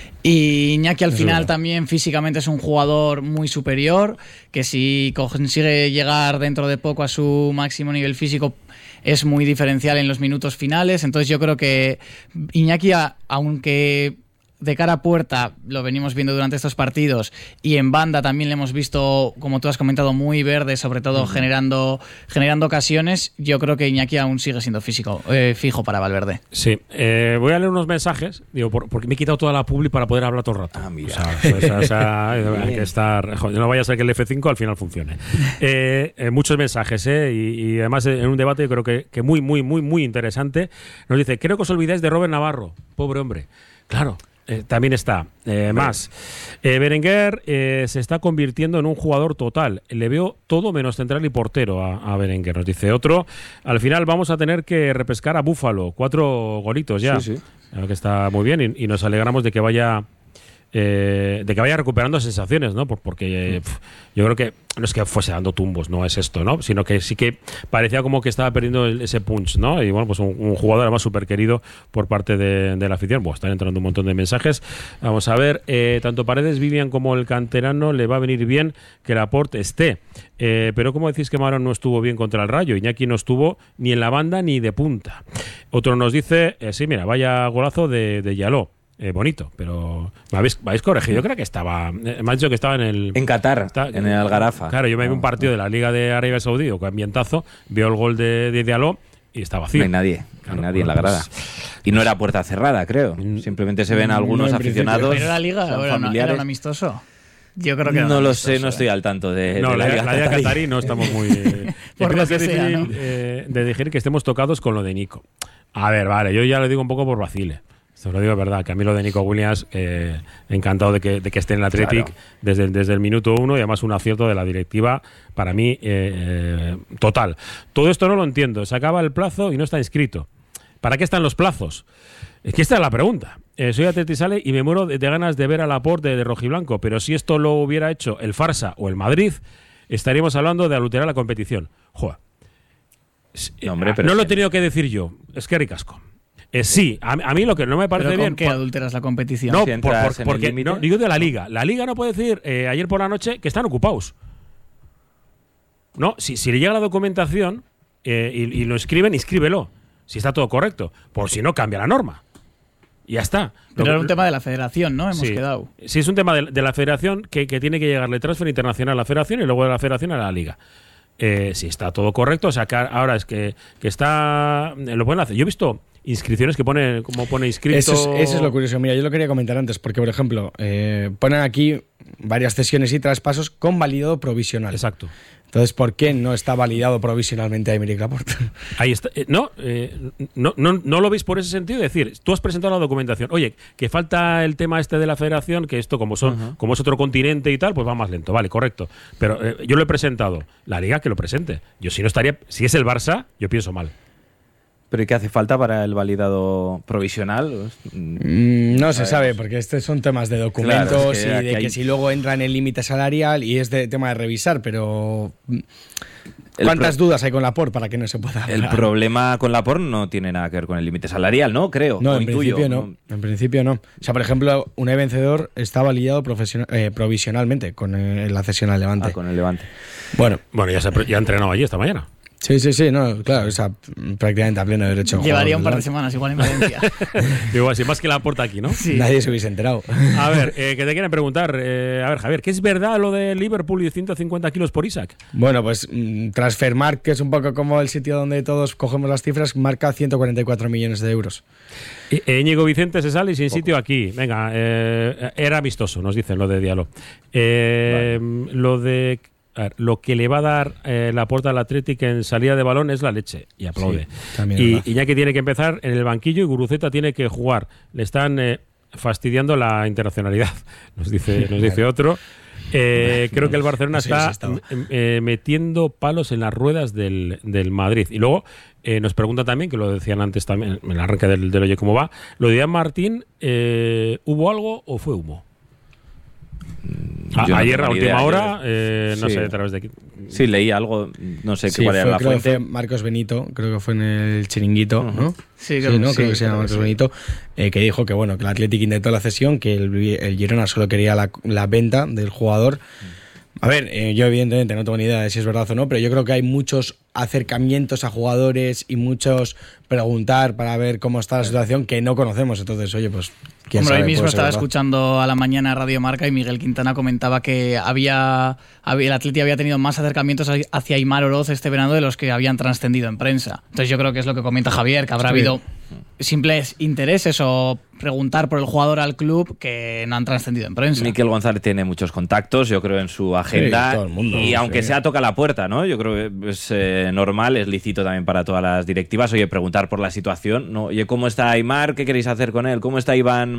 Y Iñaki al final también físicamente es un jugador muy superior, que si consigue llegar dentro de poco a su máximo nivel físico es muy diferencial en los minutos finales. Entonces yo creo que Iñaki, aunque de cara a puerta lo venimos viendo durante estos partidos, y en banda también le hemos visto, como tú has comentado, muy verde, sobre todo uh-huh. generando generando ocasiones, yo creo que Iñaki aún sigue siendo físico, eh, fijo para Valverde. Sí, eh, voy a leer unos mensajes, digo, por, porque me he quitado toda la publi para poder hablar todo el rato. Ah, mira. O sea, pues, o sea, hay que estar, joder, no vaya a ser que el F cinco al final funcione. Eh, eh, muchos mensajes, eh, y, y además en un debate yo creo que, que muy, muy, muy, muy interesante. Nos dice, creo que os olvidáis de Robert Navarro, pobre hombre. Claro. Eh, también está. Eh, más. Eh, Berenguer eh, se está convirtiendo en un jugador total. Le veo todo menos central y portero a, a Berenguer. Nos dice otro. Al final vamos a tener que repescar a Búfalo. Cuatro golitos ya. Sí, sí. Claro que está muy bien y, y nos alegramos de que vaya eh, de que vaya recuperando sensaciones, ¿no? Por, porque eh, pf, yo creo que no es que fuese dando tumbos, no es esto, ¿no? Sino que sí que parecía como que estaba perdiendo el, ese punch, ¿no? Y bueno, pues un, un jugador además súper querido por parte de, de la afición. Bueno, están entrando un montón de mensajes. Vamos a ver, eh, tanto Paredes, Vivian como el canterano le va a venir bien que Laporte esté. Eh, pero como decís que Marón no estuvo bien contra el Rayo, Iñaki no estuvo ni en la banda ni de punta. Otro nos dice, eh, sí, mira, vaya golazo de, de Yaló. Eh, bonito, pero me habéis, me habéis corregido. Yo creo que estaba. Eh, me ha dicho que estaba en el. En Qatar, está, en el Algarafa. Claro, yo me vi un partido de la Liga de Arabia Saudí, o con ambientazo, veo el gol de, de Diallo y está vacío. No hay nadie, claro, no hay nadie bueno, en la grada. Pues, y no era puerta cerrada, creo. Simplemente se ven algunos no, aficionados. ¿Pero era Liga o era, una, era un amistoso? Yo creo que era no lo amistoso, sé, no estoy al tanto de, no, de la, la, Liga la Liga Qatarí. Qatarí no estamos muy. Eh, Por lo que es sea, difícil ¿no? eh, de decir que estemos tocados con lo de Nico. A ver, vale, yo ya lo digo un poco por vacile. Esto lo digo de verdad, que a mí lo de Nico Williams, eh, encantado de que, de que esté en el Athletic Claro. desde, desde el minuto uno y además un acierto de la directiva, para mí, eh, eh, total. Todo esto no lo entiendo, se acaba el plazo y no está inscrito. ¿Para qué están los plazos? Es que esta es la pregunta. Eh, soy Atleti Sale y me muero de, de ganas de ver a Laporte de, de rojiblanco, pero si esto lo hubiera hecho el Farsa o el Madrid, estaríamos hablando de adulterar la competición. Joder. No, hombre, pero no lo he sí. tenido que decir yo, es que ricasco. Eh, sí, a, a mí lo que no me parece ¿Pero con bien. qué por- adulteras la competición? no, Si por- entras por- en el porque límite. no, digo de la liga. La liga no puede decir eh, ayer por la noche que están ocupados. No, si, si le llega la documentación eh, y, y lo escriben, inscríbelo. Si está todo correcto. Por si no, cambia la norma. Y ya está. Pero Lo- era un tema de la federación, ¿no? Hemos sí. quedado. Sí, es un tema de, de la federación que, que tiene que llegarle transfer internacional a la federación y luego de la federación a la liga. Eh, si está todo correcto, o sea, que ahora es que, que está. eh, Lo pueden hacer. Yo he visto inscripciones que pone como pone inscrito. Eso es, eso es lo curioso. Mira, yo lo quería comentar antes, porque, por ejemplo, eh, ponen aquí varias cesiones y traspasos con validado provisional. Exacto. Entonces, ¿por qué no está validado provisionalmente a Aymeric Laporte? Ahí está. Eh, no, eh, no, no, no lo veis por ese sentido. Es decir, tú has presentado la documentación. Oye, que falta el tema este de la federación, que esto como son, uh-huh. como es otro continente y tal, pues va más lento. Vale, correcto. Pero eh, yo lo he presentado. La liga que lo presente. Yo si no estaría, si es el Barça, yo pienso mal. ¿Pero y qué hace falta para el validado provisional? Mm, no se sabe, porque estos son temas de documentos Claro, es que y aquí de que hay- si luego entra en el límite salarial y es de tema de revisar, pero mm, El ¿cuántas pro- dudas hay con Laporte para que no se pueda El hablar? problema con la porn no tiene nada que ver con el límite salarial, ¿no? Creo. No, o en intuyo, principio no. En principio no. O sea, por ejemplo, un vencedor está validado profesional, eh, provisionalmente con eh, la cesión al Levante. Ah, con el Levante. Bueno, Bueno, ya, se, ha pre- ya ha entrenado allí esta mañana. sí, sí, sí, no, claro, o sea, prácticamente a pleno derecho. Llevaría un par de Jugador semanas igual en Valencia. Igual, si más que la puerta aquí, ¿no? del Levante. Nadie se hubiese enterado. A ver, eh, que te quieren preguntar. eh, a ver, Javier, ¿qué es verdad lo de Liverpool y ciento cincuenta kilos por Isaac? Bueno, pues mm, Transfermarkt, que es un poco como el sitio donde todos cogemos las cifras, marca ciento cuarenta y cuatro millones de euros. I- eh, Íñigo Vicente se sale y sin sitio aquí. Venga, eh, era amistoso, nos dicen lo de Diallo. Eh, Lo de. A ver, lo que le va a dar eh, la puerta al Athletic en salida de balón es la leche. Y aplaude. Sí, también es y verdad. Iñaki tiene que empezar en el banquillo y Guruceta tiene que jugar. Le están eh, fastidiando la internacionalidad, nos dice, nos dice otro. Eh, creo que el Barcelona No sé si está estaba. m- eh, metiendo palos en las ruedas del, del Madrid. Y luego eh, nos pregunta también, que lo decían antes también, en el arranque del, del Oye Cómo Va, lo de Ian Martín, eh, ¿hubo algo o fue humo? A- Yo no ayer tengo a ni última idea, hora, yo- eh, no sí. sé a través de aquí. Sí, leí algo, no sé Sí, cuál era fue- la creo que fuente. fue Marcos Benito, creo que fue en el Chiringuito, ¿no? Sí, Sí, creo, ¿no? sí, creo que se llama creo Marcos sí. Benito, eh, que dijo que bueno, que el Athletic intentó la cesión, que el, el Girona solo quería la, la venta del jugador. A ver, eh, yo evidentemente no tengo ni idea de si es verdad o no, pero yo creo que hay muchos acercamientos a jugadores y muchos preguntar para ver cómo está la situación que no conocemos. Entonces, oye, pues quién Hombre, sabe, hoy mismo puede ser estaba verdad. escuchando a la mañana Radio Marca y Miguel Quintana comentaba que había, había el Atleti había tenido más acercamientos hacia Aimar Oroz este verano de los que habían trascendido en prensa. Entonces yo creo que es lo que comenta Javier, que habrá Sí. habido simples intereses o preguntar por el jugador al club que no han trascendido en prensa. Miquel González tiene muchos contactos, yo creo, en su agenda. Sí, todo el mundo, y aunque sí. sea toca la puerta, ¿no? Yo creo que es eh, normal, es lícito también para todas las directivas. Oye, preguntar por la situación, ¿no? Oye, ¿cómo está Aimar? ¿Qué queréis hacer con él? ¿Cómo está Iván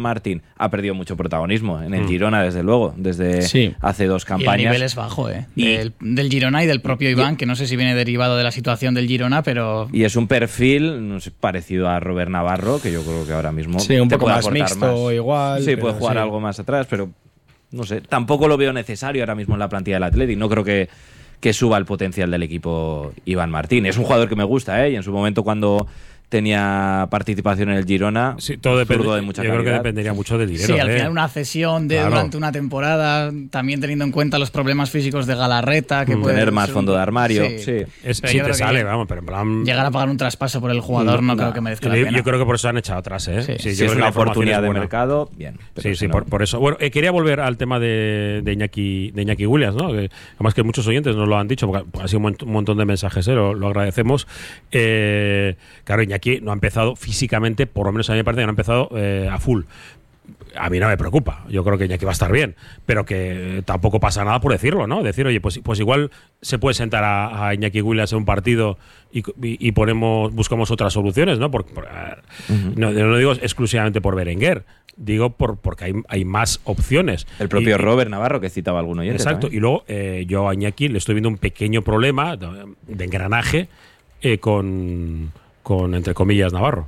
Martín ha perdido mucho protagonismo en el mm. Girona, desde luego, desde sí. hace dos campañas. Y el nivel es bajo, ¿eh? Y, del, del Girona y del propio Iván, y, que no sé si viene derivado de la situación del Girona, pero... Y es un perfil, no sé, parecido a Robert Navarro, que yo creo que ahora mismo sí, un te poco puede más mixto, más. igual. Sí, puede jugar sí. algo más atrás, pero no sé, tampoco lo veo necesario ahora mismo en la plantilla del Atleti. No creo que, que suba el potencial del equipo Iván Martín. Es un jugador que me gusta, ¿eh? Y en su momento cuando tenía participación en el Girona, sí, todo depende, de mucha yo calidad. creo que dependería mucho del dinero. Sí, al ¿eh? final una cesión de claro. durante una temporada, también teniendo en cuenta los problemas físicos de Galarreta, que mm, puede tener más un... fondo de armario. Sí, sí. Es, si te sale, vamos, pero en plan... Llegar a pagar un traspaso por el jugador no, no, no creo que merezca yo, la pena. Yo creo que por eso han echado atrás, ¿eh? Sí, sí, si yo es creo una que la oportunidad es de mercado, bien. Sí, sí, si no... por, por eso. Bueno, eh, quería volver al tema de, de, Iñaki, de Iñaki Williams, ¿no? Que, además que muchos oyentes nos lo han dicho, porque ha sido un montón de mensajes, ¿eh? lo, lo agradecemos. Eh, claro, Iñaki no ha empezado físicamente, por lo menos a mí me parece que no ha empezado eh, a full. A mí no me preocupa, yo creo que Iñaki va a estar bien, pero que tampoco pasa nada por decirlo, ¿no? Decir, oye, pues, pues igual se puede sentar a, a Iñaki Williams en un partido y, y, y ponemos, buscamos otras soluciones, ¿no? Por, por, uh-huh. no, no lo digo exclusivamente por Berenguer, digo por porque hay, hay más opciones. El propio y, Robert Navarro, que citaba algún oyente. Exacto, también. Y luego eh, yo a Iñaki le estoy viendo un pequeño problema de, de engranaje eh, con, con, entre comillas, Navarro.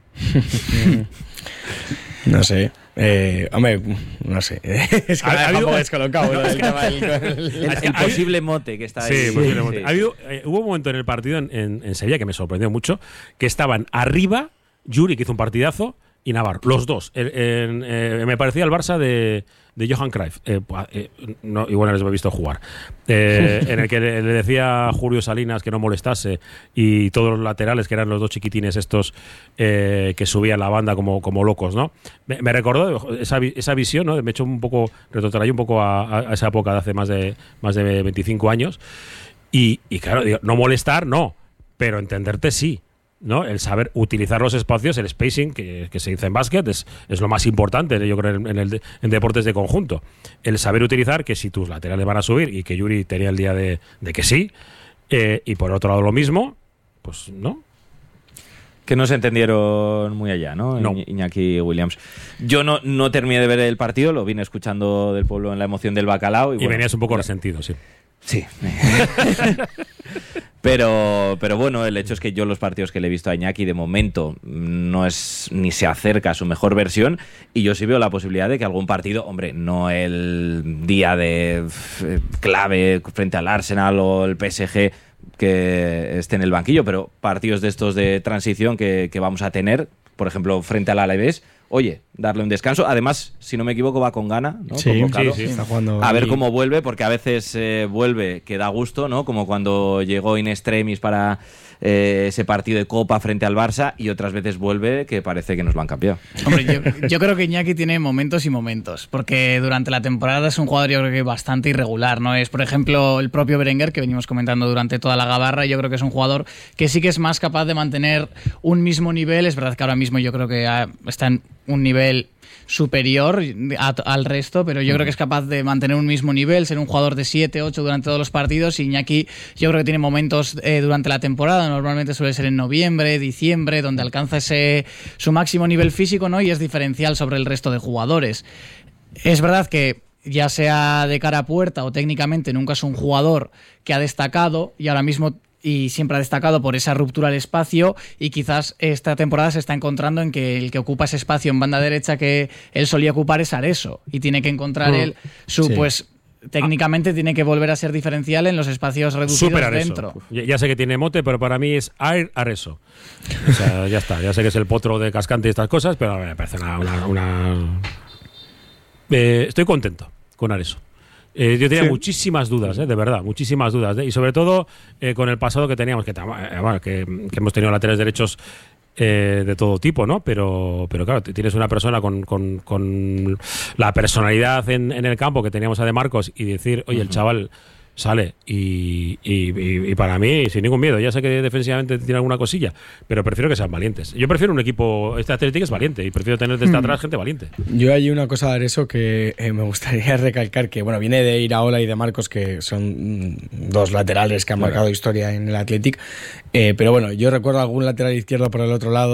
No sé. Eh, hombre, no sé. Es que ha, ha habido descolocado. ¿no? el, tema del, el, el, el posible mote que está ahí. Sí, sí, posiblemente. sí. Ha habido, eh, hubo un momento en el partido en, en, en Sevilla que me sorprendió mucho, que estaban arriba Yuri, que hizo un partidazo, y Navarro, los dos. En, en, eh, me parecía el Barça de, de Johan Cruyff. Eh, eh, no, igual no les he visto jugar. Eh, en el que le, le decía a Julio Salinas que no molestase, y todos los laterales, que eran los dos chiquitines estos eh, que subían la banda como, como locos, ¿no? Me, me recordó esa, esa visión, ¿no? Me he hecho un poco, retrotraí un poco a, a esa época de hace más de, más de veinticinco años. Y, y claro, digo, no molestar, no, pero entenderte sí. ¿No? El saber utilizar los espacios, el spacing, que, que se dice en básquet, es, es lo más importante, yo creo, en, en, el, en deportes de conjunto. El saber utilizar que si tus laterales van a subir, y que Yuri tenía el día de, de que sí, eh, y por otro lado lo mismo, pues no. Que no se entendieron muy allá, ¿no? No. Iñaki Williams. Yo no, no terminé de ver el partido, lo vine escuchando del pueblo en la emoción del bacalao. Y, y bueno, venías un poco mira, resentido, sí. Sí. pero, pero bueno, el hecho es que yo los partidos que le he visto a Iñaki de momento no es ni se acerca a su mejor versión, y yo sí veo la posibilidad de que algún partido, hombre, no el día de f- clave frente al Arsenal o el P S G, que esté en el banquillo, pero partidos de estos de transición que, que vamos a tener, por ejemplo, frente al Alavés, oye, darle un descanso. Además, si no me equivoco, va con gana, ¿no? Sí, sí, sí. Está jugando. A ver y... cómo vuelve, porque a veces eh, vuelve que da gusto, ¿no? Como cuando llegó in extremis para eh, ese partido de Copa frente al Barça, y otras veces vuelve que parece que nos lo han cambiado. Hombre, yo, yo creo que Iñaki tiene momentos y momentos, porque durante la temporada es un jugador, yo creo que bastante irregular, ¿no? Es, por ejemplo, el propio Berenguer, que venimos comentando durante toda la gabarra. Yo creo que es un jugador que sí que es más capaz de mantener un mismo nivel. Es verdad que ahora mismo yo creo que está en un nivel superior a, al resto, pero yo creo que es capaz de mantener un mismo nivel, ser un jugador de siete, ocho durante todos los partidos. Y Iñaki yo creo que tiene momentos eh, durante la temporada, normalmente suele ser en noviembre, diciembre, donde alcanza ese su máximo nivel físico, ¿no? Y es diferencial sobre el resto de jugadores. Es verdad que ya sea de cara a puerta o técnicamente nunca es un jugador que ha destacado, y ahora mismo y siempre ha destacado por esa ruptura al espacio, y quizás esta temporada se está encontrando en que el que ocupa ese espacio en banda derecha que él solía ocupar es Areso, y tiene que encontrar él su sí. pues técnicamente tiene que volver a ser diferencial en los espacios reducidos Super Areso. Dentro. Ya, ya sé que tiene mote, pero para mí es Air Areso. O sea, ya está. Ya sé que es el potro de Cascante y estas cosas, pero me parece una... una, una... Eh, estoy contento con Areso. Eh, yo tenía sí. muchísimas dudas, eh, de verdad, muchísimas dudas. Eh, y sobre todo eh, con el pasado que teníamos, que, eh, bueno, que, que hemos tenido laterales derechos eh, de todo tipo, ¿no? Pero, pero claro, tienes una persona con, con, con la personalidad en, en el campo que teníamos a De Marcos, y decir, oye, uh-huh. el chaval sale y, y, y, y para mí, sin ningún miedo. Ya sé que defensivamente tiene alguna cosilla, pero prefiero que sean valientes. Yo prefiero un equipo, este Atlético es valiente, y prefiero tener desde mm. atrás gente valiente. Yo hay una cosa de eso que eh, me gustaría recalcar, que bueno, viene de Iraola y de Marcos, que son dos laterales que han marcado claro. historia en el Athletic, eh, pero bueno, yo recuerdo algún lateral izquierdo por el otro lado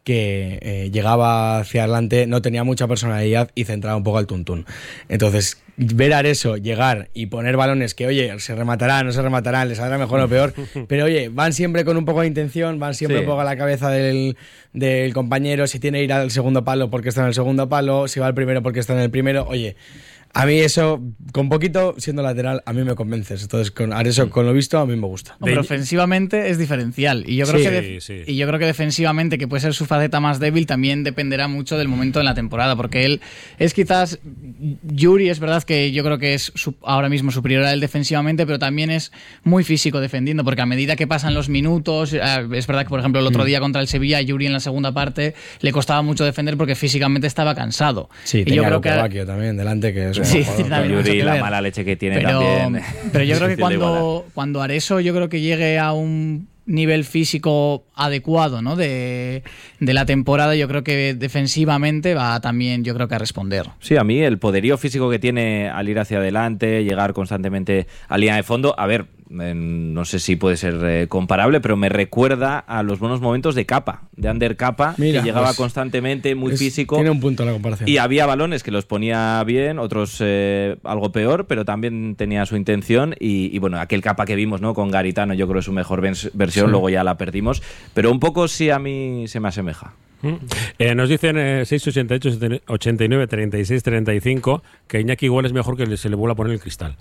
que eh, llegaba hacia adelante, no tenía mucha personalidad y centraba un poco al tuntún. Entonces, ver a Areso llegar y poner balones que, oye, se rematarán, no se rematarán, les saldrá mejor o peor, pero oye, van siempre con un poco de intención, van siempre Sí. un poco a la cabeza del, del compañero, si tiene que ir al segundo palo porque está en el segundo palo, si va al primero porque está en el primero, oye... A mí eso, con poquito, siendo lateral, a mí me convences. Entonces, con Areso, con lo visto, a mí me gusta. Hombre, ofensivamente es diferencial. Y yo creo Sí, que de- sí. y yo creo que defensivamente, que puede ser su faceta más débil, también dependerá mucho del momento de la temporada. Porque él es quizás. Yuri, es verdad que yo creo que es su- ahora mismo superior a él defensivamente, pero también es muy físico defendiendo. Porque a medida que pasan los minutos, eh, es verdad que, por ejemplo, el otro día contra el Sevilla, Yuri en la segunda parte le costaba mucho defender porque físicamente estaba cansado. Sí, y tenía yo creo que que. Bakio también delante, que es un Sí, jugador. también mucho Yuri, que la ver. mala leche que tiene pero, también. pero yo creo que difícil de igualar. cuando, cuando Areso yo creo que llegue a un nivel físico adecuado, ¿no? de, de la temporada, yo creo que defensivamente va también yo creo que a responder. Sí, a mí el poderío físico que tiene al ir hacia adelante, llegar constantemente a línea de fondo, a ver, eh, no sé si puede ser eh, comparable, pero me recuerda a los buenos momentos de Capa, de Ander Capa, Mira, que llegaba pues, constantemente, muy Es- físico. Tiene un punto la comparación. Y había balones que los ponía bien, otros eh, algo peor, pero también tenía su intención. Y, y bueno, aquel Capa que vimos, ¿no? Con Garitano, yo creo que es su mejor ven- versión, Sí. luego ya la perdimos. Pero un poco sí a mí se me asemeja. Mm. Eh, nos dicen eh, seis ochenta y ocho, ochenta y nueve, treinta y seis, treinta y cinco que Iñaki igual es mejor que le- se le vuelva a poner el cristal.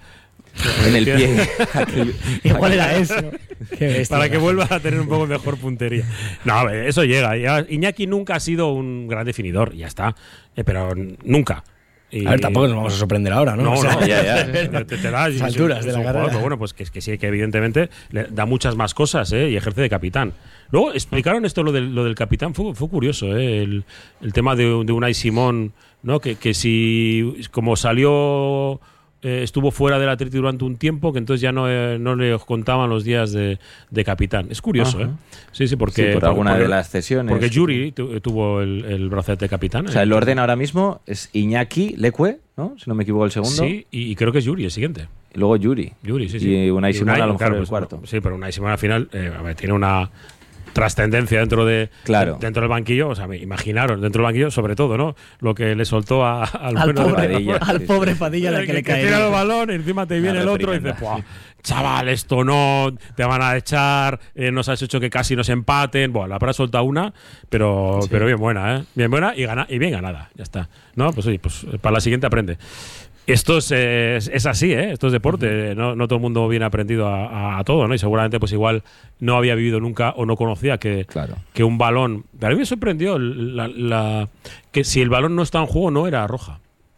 En el pie. Aquel- Igual era eso. Qué bestia. Para que vuelva a tener un poco mejor puntería. No, a ver, eso llega. Ya- Iñaki nunca ha sido un gran definidor, ya está. Eh, pero n- nunca. Y- A ver, tampoco nos vamos a sorprender ahora, ¿no? No, O sea, no, ya, ya. Te, te da, Las alturas es de la un carrera. jugador, pero bueno, pues que, que sí, que evidentemente le da muchas más cosas, ¿eh? Y ejerce de capitán. Luego explicaron esto, lo del, lo del capitán, fue, fue curioso, ¿eh? El, el tema de, de Unai Simón, ¿no? Que, que si, como salió, eh, estuvo fuera del Atleti durante un tiempo, que entonces ya no, eh, no le contaban los días de, de capitán. Es curioso, Ajá. ¿eh? Sí, sí, porque. Sí, por alguna porque- de las cesiones. Porque Yuri tu- tuvo el, el brazalete de capitán. O sea, el orden ahora mismo es Iñaki Leque, ¿no? Si no me equivoco, el segundo. Sí, y, y creo que es Yuri el siguiente. Y luego Yuri. Yuri, sí, sí. Y Unai Simón a lo mejor claro, el pues, cuarto. Sí, pero Unai Simón al final eh, a ver, tiene una trascendencia dentro de Claro. dentro del banquillo, o sea, me imaginaron dentro del banquillo, sobre todo, ¿no? Lo que le soltó a- al, Al bueno de- pobre, Padilla, al sí, pobre sí. Padilla de que le cae. tira el balón, encima te viene el otro y dice, reprimenda, "Buah, chaval, esto no, te van a echar, eh, nos has hecho que casi nos empaten". Bueno, la habrá soltado una, pero, pero bien buena, ¿eh? Bien buena y, gana, y bien ganada, ya está. No, pues oye, pues para la siguiente aprende. Esto es, eh, es, es así, ¿eh? Esto es deporte. No, no todo el mundo viene aprendido a, a- a todo, ¿no? Y seguramente, pues igual no había vivido nunca o no conocía que, Claro. que un balón. Pero a mí me sorprendió la, la- que si el balón no estaba en juego, no era roja.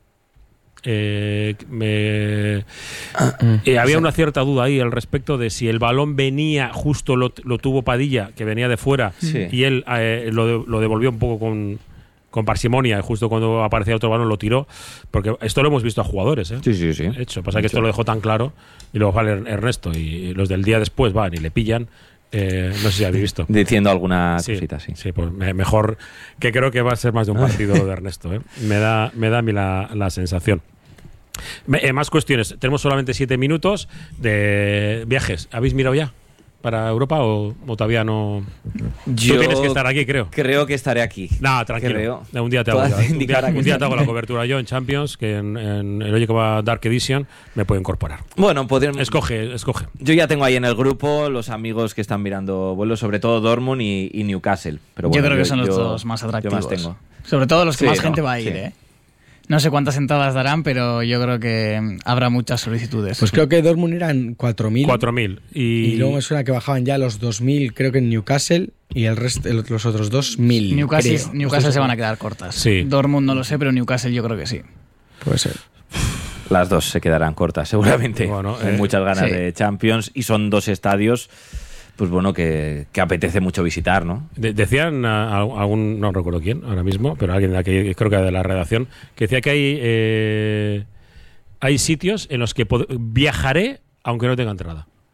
Eh, me, eh, había una cierta duda ahí al respecto de si el balón venía, justo lo, lo tuvo Padilla, que venía de fuera, Sí. y él eh, lo, de- lo devolvió un poco con, con parsimonia, y justo cuando aparecía otro balón lo tiró, porque esto lo hemos visto a jugadores, ¿eh? Sí, sí, sí. De hecho, pasa que esto lo dejó tan claro, y luego vale Ernesto, y los del día después van y le pillan. Eh, no sé si habéis visto. Diciendo alguna Sí, cosita, sí. sí, pues me- mejor que creo que va a ser más de un partido de Ernesto. ¿eh? Me da, me da a mí la, la sensación. Me- eh, más cuestiones. Tenemos solamente siete minutos de viajes. ¿Habéis mirado ya para Europa o, o todavía no? Yo Tú tienes que estar aquí, creo. Creo que estaré aquí. No, tranquilo. Creo. Un día te hago, Todo hace un día, indicar a que un día estaré. te hago la cobertura yo en Champions, que en, en el Oye que va Dark Edition me puedo incorporar. Bueno, podemos. Escoge, escoge. Yo ya tengo ahí en el grupo los amigos que están mirando vuelos, sobre todo Dortmund y, y Newcastle. Pero yo bueno, creo que son los yo- dos más yo atractivos. tengo. Sobre todo los que Sí, más no, gente va a ir, sí. ¿eh? No sé cuántas entradas darán, pero yo creo que mm, habrá muchas solicitudes. Pues creo que Dortmund eran cuatro mil. cuatro mil. Y, Y luego me suena que bajaban ya los dos mil, creo que en Newcastle, y el resto, el- los otros dos mil. Newcastle, creo. Newcastle se van a quedar cortas. Sí. Dortmund no lo sé, pero Newcastle yo creo que sí. Puede ser. Las dos se quedarán cortas, seguramente. Bueno, Con eh, muchas ganas sí. de Champions. Y son dos estadios, pues bueno, que, que apetece mucho visitar, ¿no? De- decían a- a algún, no recuerdo quién ahora mismo, pero alguien de aquí, creo que de la redacción, que decía que hay, eh, hay sitios en los que pod- viajaré aunque no tenga entrada.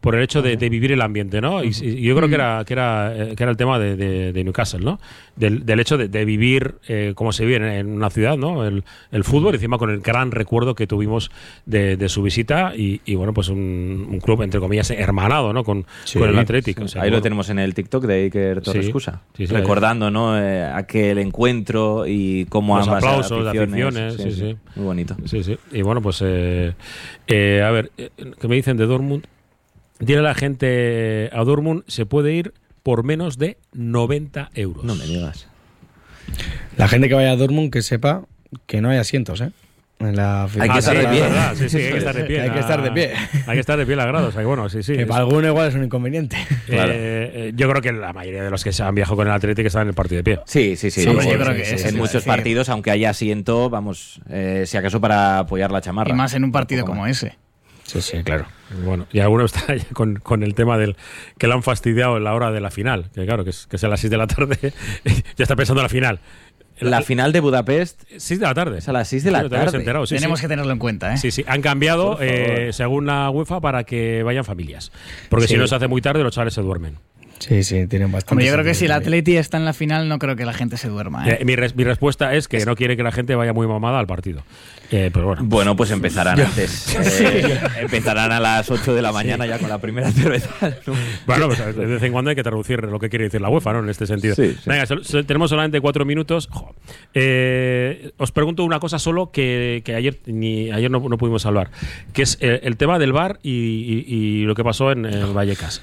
por el hecho de, de vivir el ambiente, ¿no? Y, y yo creo que era que era eh, que era el tema de, de, de Newcastle, ¿no? Del, del hecho de, de vivir eh, como se vive en, en una ciudad, ¿no? El, el fútbol, encima con el gran recuerdo que tuvimos de, de su visita y, y bueno, pues un, un club entre comillas hermanado, ¿no? Con, Sí, con el Athletic. sí. O sea, Ahí bueno, lo tenemos en el TikTok de Iker Torrescusa, sí, sí, recordando, ¿no? Eh, aquel encuentro y cómo los ambas aplausos, aficiones, aficiones, sí, sí. Muy bonito. Sí, sí. Y bueno, pues eh, eh, a ver, eh, ¿qué me dicen de Dortmund? Dile a la gente, a Dortmund se puede ir por menos de noventa euros. No me digas. La gente que vaya a Dortmund que sepa que no hay asientos, ¿eh? En la Hay que Ah, estar sí, de pie. es verdad, sí, sí, hay que estar de pie. Hay que estar de pie. Hay que estar de pie la grada, o sea, que bueno, sí, sí. Que es- para alguno igual es un inconveniente. Claro. eh, eh, yo creo que la mayoría de los que se han viajado con el Atlético están en el partido de pie. Sí, sí, sí. Sí, hombre, Sí, yo creo sí, que sí, eso en iba a muchos decir. partidos, aunque haya asiento, vamos, eh, si acaso para apoyar la chamarra. Y más en un partido poco como más. ese. Sí, sí, claro. Bueno, y alguno está ya con, con el tema del que le han fastidiado en la hora de la final, que claro, que es, que es a las seis de la tarde, ya está pensando en la final. La final de Budapest seis de la tarde. es a las seis de la Sí, no te habías tarde. enterado, sí, Tenemos sí. que tenerlo en cuenta, ¿eh? Sí, sí, han cambiado, Por favor. eh, según la UEFA, para que vayan familias. Porque Sí. si no se hace muy tarde, los chavales se duermen. Sí, sí, tienen bastante. Hombre, yo creo que si el sentido. Atleti está en la final, no creo que la gente se duerma, ¿eh? Eh, mi, res- mi respuesta es que no quiere que la gente vaya muy mamada al partido. Eh, pero bueno. Bueno, pues empezarán antes. Eh, empezarán a las ocho de la mañana ya con la primera cerveza. ¿no? Bueno, pues de vez en cuando hay que traducir lo que quiere decir la UEFA, ¿no? En este sentido. Sí, sí. Venga, sol- sol- tenemos solamente cuatro minutos. Jo. Eh, os pregunto una cosa solo que, que ayer ni ayer no, no pudimos hablar, que es eh, el tema del V A R y, y- y lo que pasó en, en Vallecas.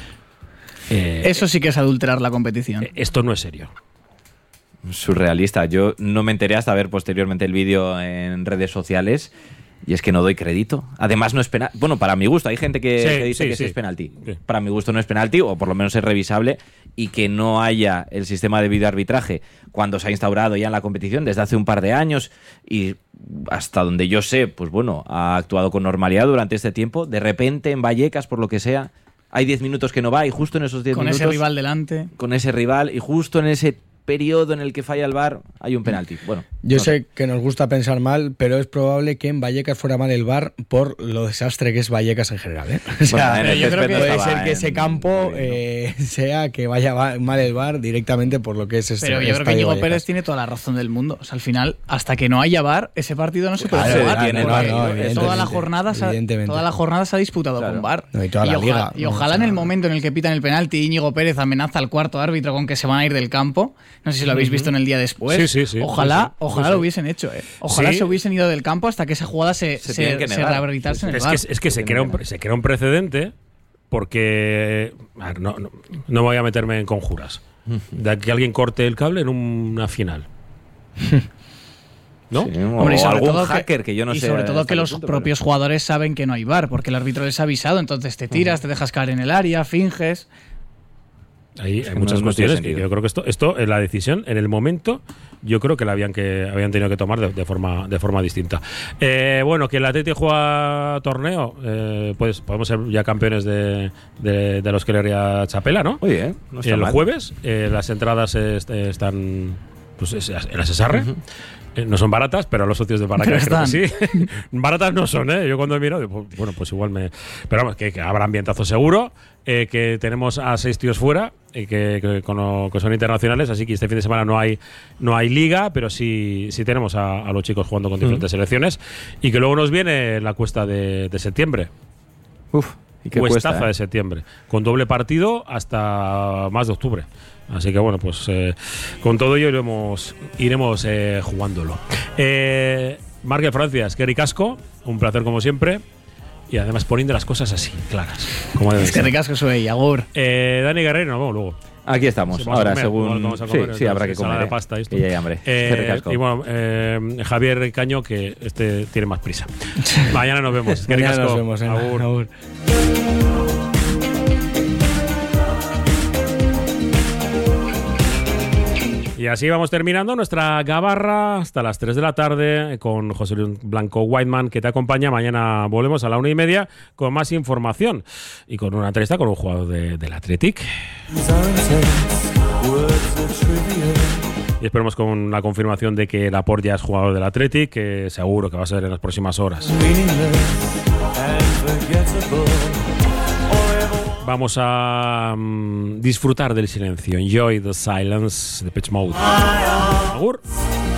Eh, Eso sí que es adulterar la competición. eh, esto no es serio. Surrealista. Yo no me enteré hasta ver posteriormente el vídeo en redes sociales. Y es que no doy crédito. Además, no es penalti. Bueno, para mi gusto, hay gente que, Sí, que dice sí, que sí sí. es penalti. Sí. Para mi gusto no es penalti, o por lo menos es revisable, y que no haya el sistema de videoarbitraje cuando se ha instaurado ya en la competición desde hace un par de años y hasta donde yo sé, pues bueno, ha actuado con normalidad durante este tiempo. De repente, en Vallecas, por lo que sea, hay diez minutos que no va y justo en esos diez Con minutos... ese rival delante. Con ese rival y justo en ese periodo en el que falla el V A R hay un penalti. Bueno, Yo no sé que nos gusta pensar mal, pero es probable que en Vallecas fuera mal el V A R por lo desastre que es Vallecas en general, ¿eh? O sea, Bueno, en el yo creo césped que no puede estaba ser que en- ese campo muy bien, ¿no? eh, sea que vaya va- mal el V A R directamente por lo que es este Pero yo creo que estadio Íñigo Vallecas. Pérez tiene toda la razón del mundo. O sea, al final, hasta que no haya V A R, ese partido no se puede Claro, jugar. tiene, porque no, no, toda la evidentemente, jornada se ha, evidentemente. toda la jornada se ha disputado Claro. con V A R. No, y toda la ojalá, liga, y no, ojalá o en sea, el momento en el que pitan el penalti, Íñigo Pérez amenaza al cuarto árbitro con que se van a ir del campo. No sé si lo habéis visto en el día después. Sí, sí, sí, Ojalá, sí, sí. ojalá Sí, lo sí. hubiesen hecho. ¿eh? Ojalá Sí. se hubiesen ido del campo hasta que esa jugada se, Se se, tienen que se negar. rehabilitase Sí, en el Es V A R. que, es que se, crea un, pre- se crea un precedente porque a ver, no, no, no voy a meterme en conjuras de que alguien corte el cable en una final. ¿No? Sí, o Hombre, y sobre algún todo hacker que, yo no y sé. sobre todo hasta que qué los punto, propios jugadores saben que no hay V A R, porque el árbitro les ha avisado, entonces te tiras, te dejas caer en el área, finges. Ahí Es hay que muchas no- no tiene cuestiones que sentido. yo creo que esto, esto en la decisión, en el momento, yo creo que la habían que habían tenido que tomar de, de forma de forma distinta. Eh, bueno, que el Atleti juega torneo, eh, pues podemos ser ya campeones de, de, de los que le haría Chapela, ¿no? Oye, ¿eh? no está el mal. jueves, eh, las entradas est- están pues, es- en la Cesarre. Eh, no son baratas, pero los socios de Pero Paracaid creo que están. sí. Baratas no son, ¿eh? Yo cuando he mirado, digo, pues, bueno, pues igual me. Pero vamos, que, que habrá ambientazo seguro, eh, que tenemos a seis tíos fuera, y que, que, con lo- que son internacionales, así que este fin de semana no hay no hay liga, pero sí, sí tenemos a, a los chicos jugando con diferentes selecciones, y que luego nos viene la cuesta de, de septiembre. Uf, ¿y qué Cuestaza cuesta, eh? de septiembre, con doble partido hasta más de octubre. Así que bueno, pues eh, con todo ello iremos, iremos eh, jugándolo. Eh, Marc de Francia, es que ricasco, un placer como siempre. Y además poniendo las cosas así, claras. Como deben Es que ser. ricasco soy, Agur. Eh, Dani Guerrero, nos vemos luego. Aquí estamos, Sí, vamos a ahora comer, según. vamos a sí, comer, sí, entonces, habrá que ensalada comer. de pasta y esto. Y ya hay hambre. Eh, Qué ricasco. y bueno, eh, Javier Caño, que este tiene más prisa. Mañana nos vemos. Es que Mañana ricasco. nos vemos, ¿eh? Agur. Agur. Y así vamos terminando nuestra gabarra hasta las tres de la tarde con José Luis Blanco Whiteman, que te acompaña. Mañana volvemos a la una y media con más información y con una entrevista con un jugador de, del Athletic. Y esperemos con la confirmación de que Laporte ya es jugador del Athletic, que seguro que va a ser en las próximas horas. meaningless and forgettable. Or vamos a um, disfrutar del silencio. Enjoy the silence de Depeche Mode. Agur.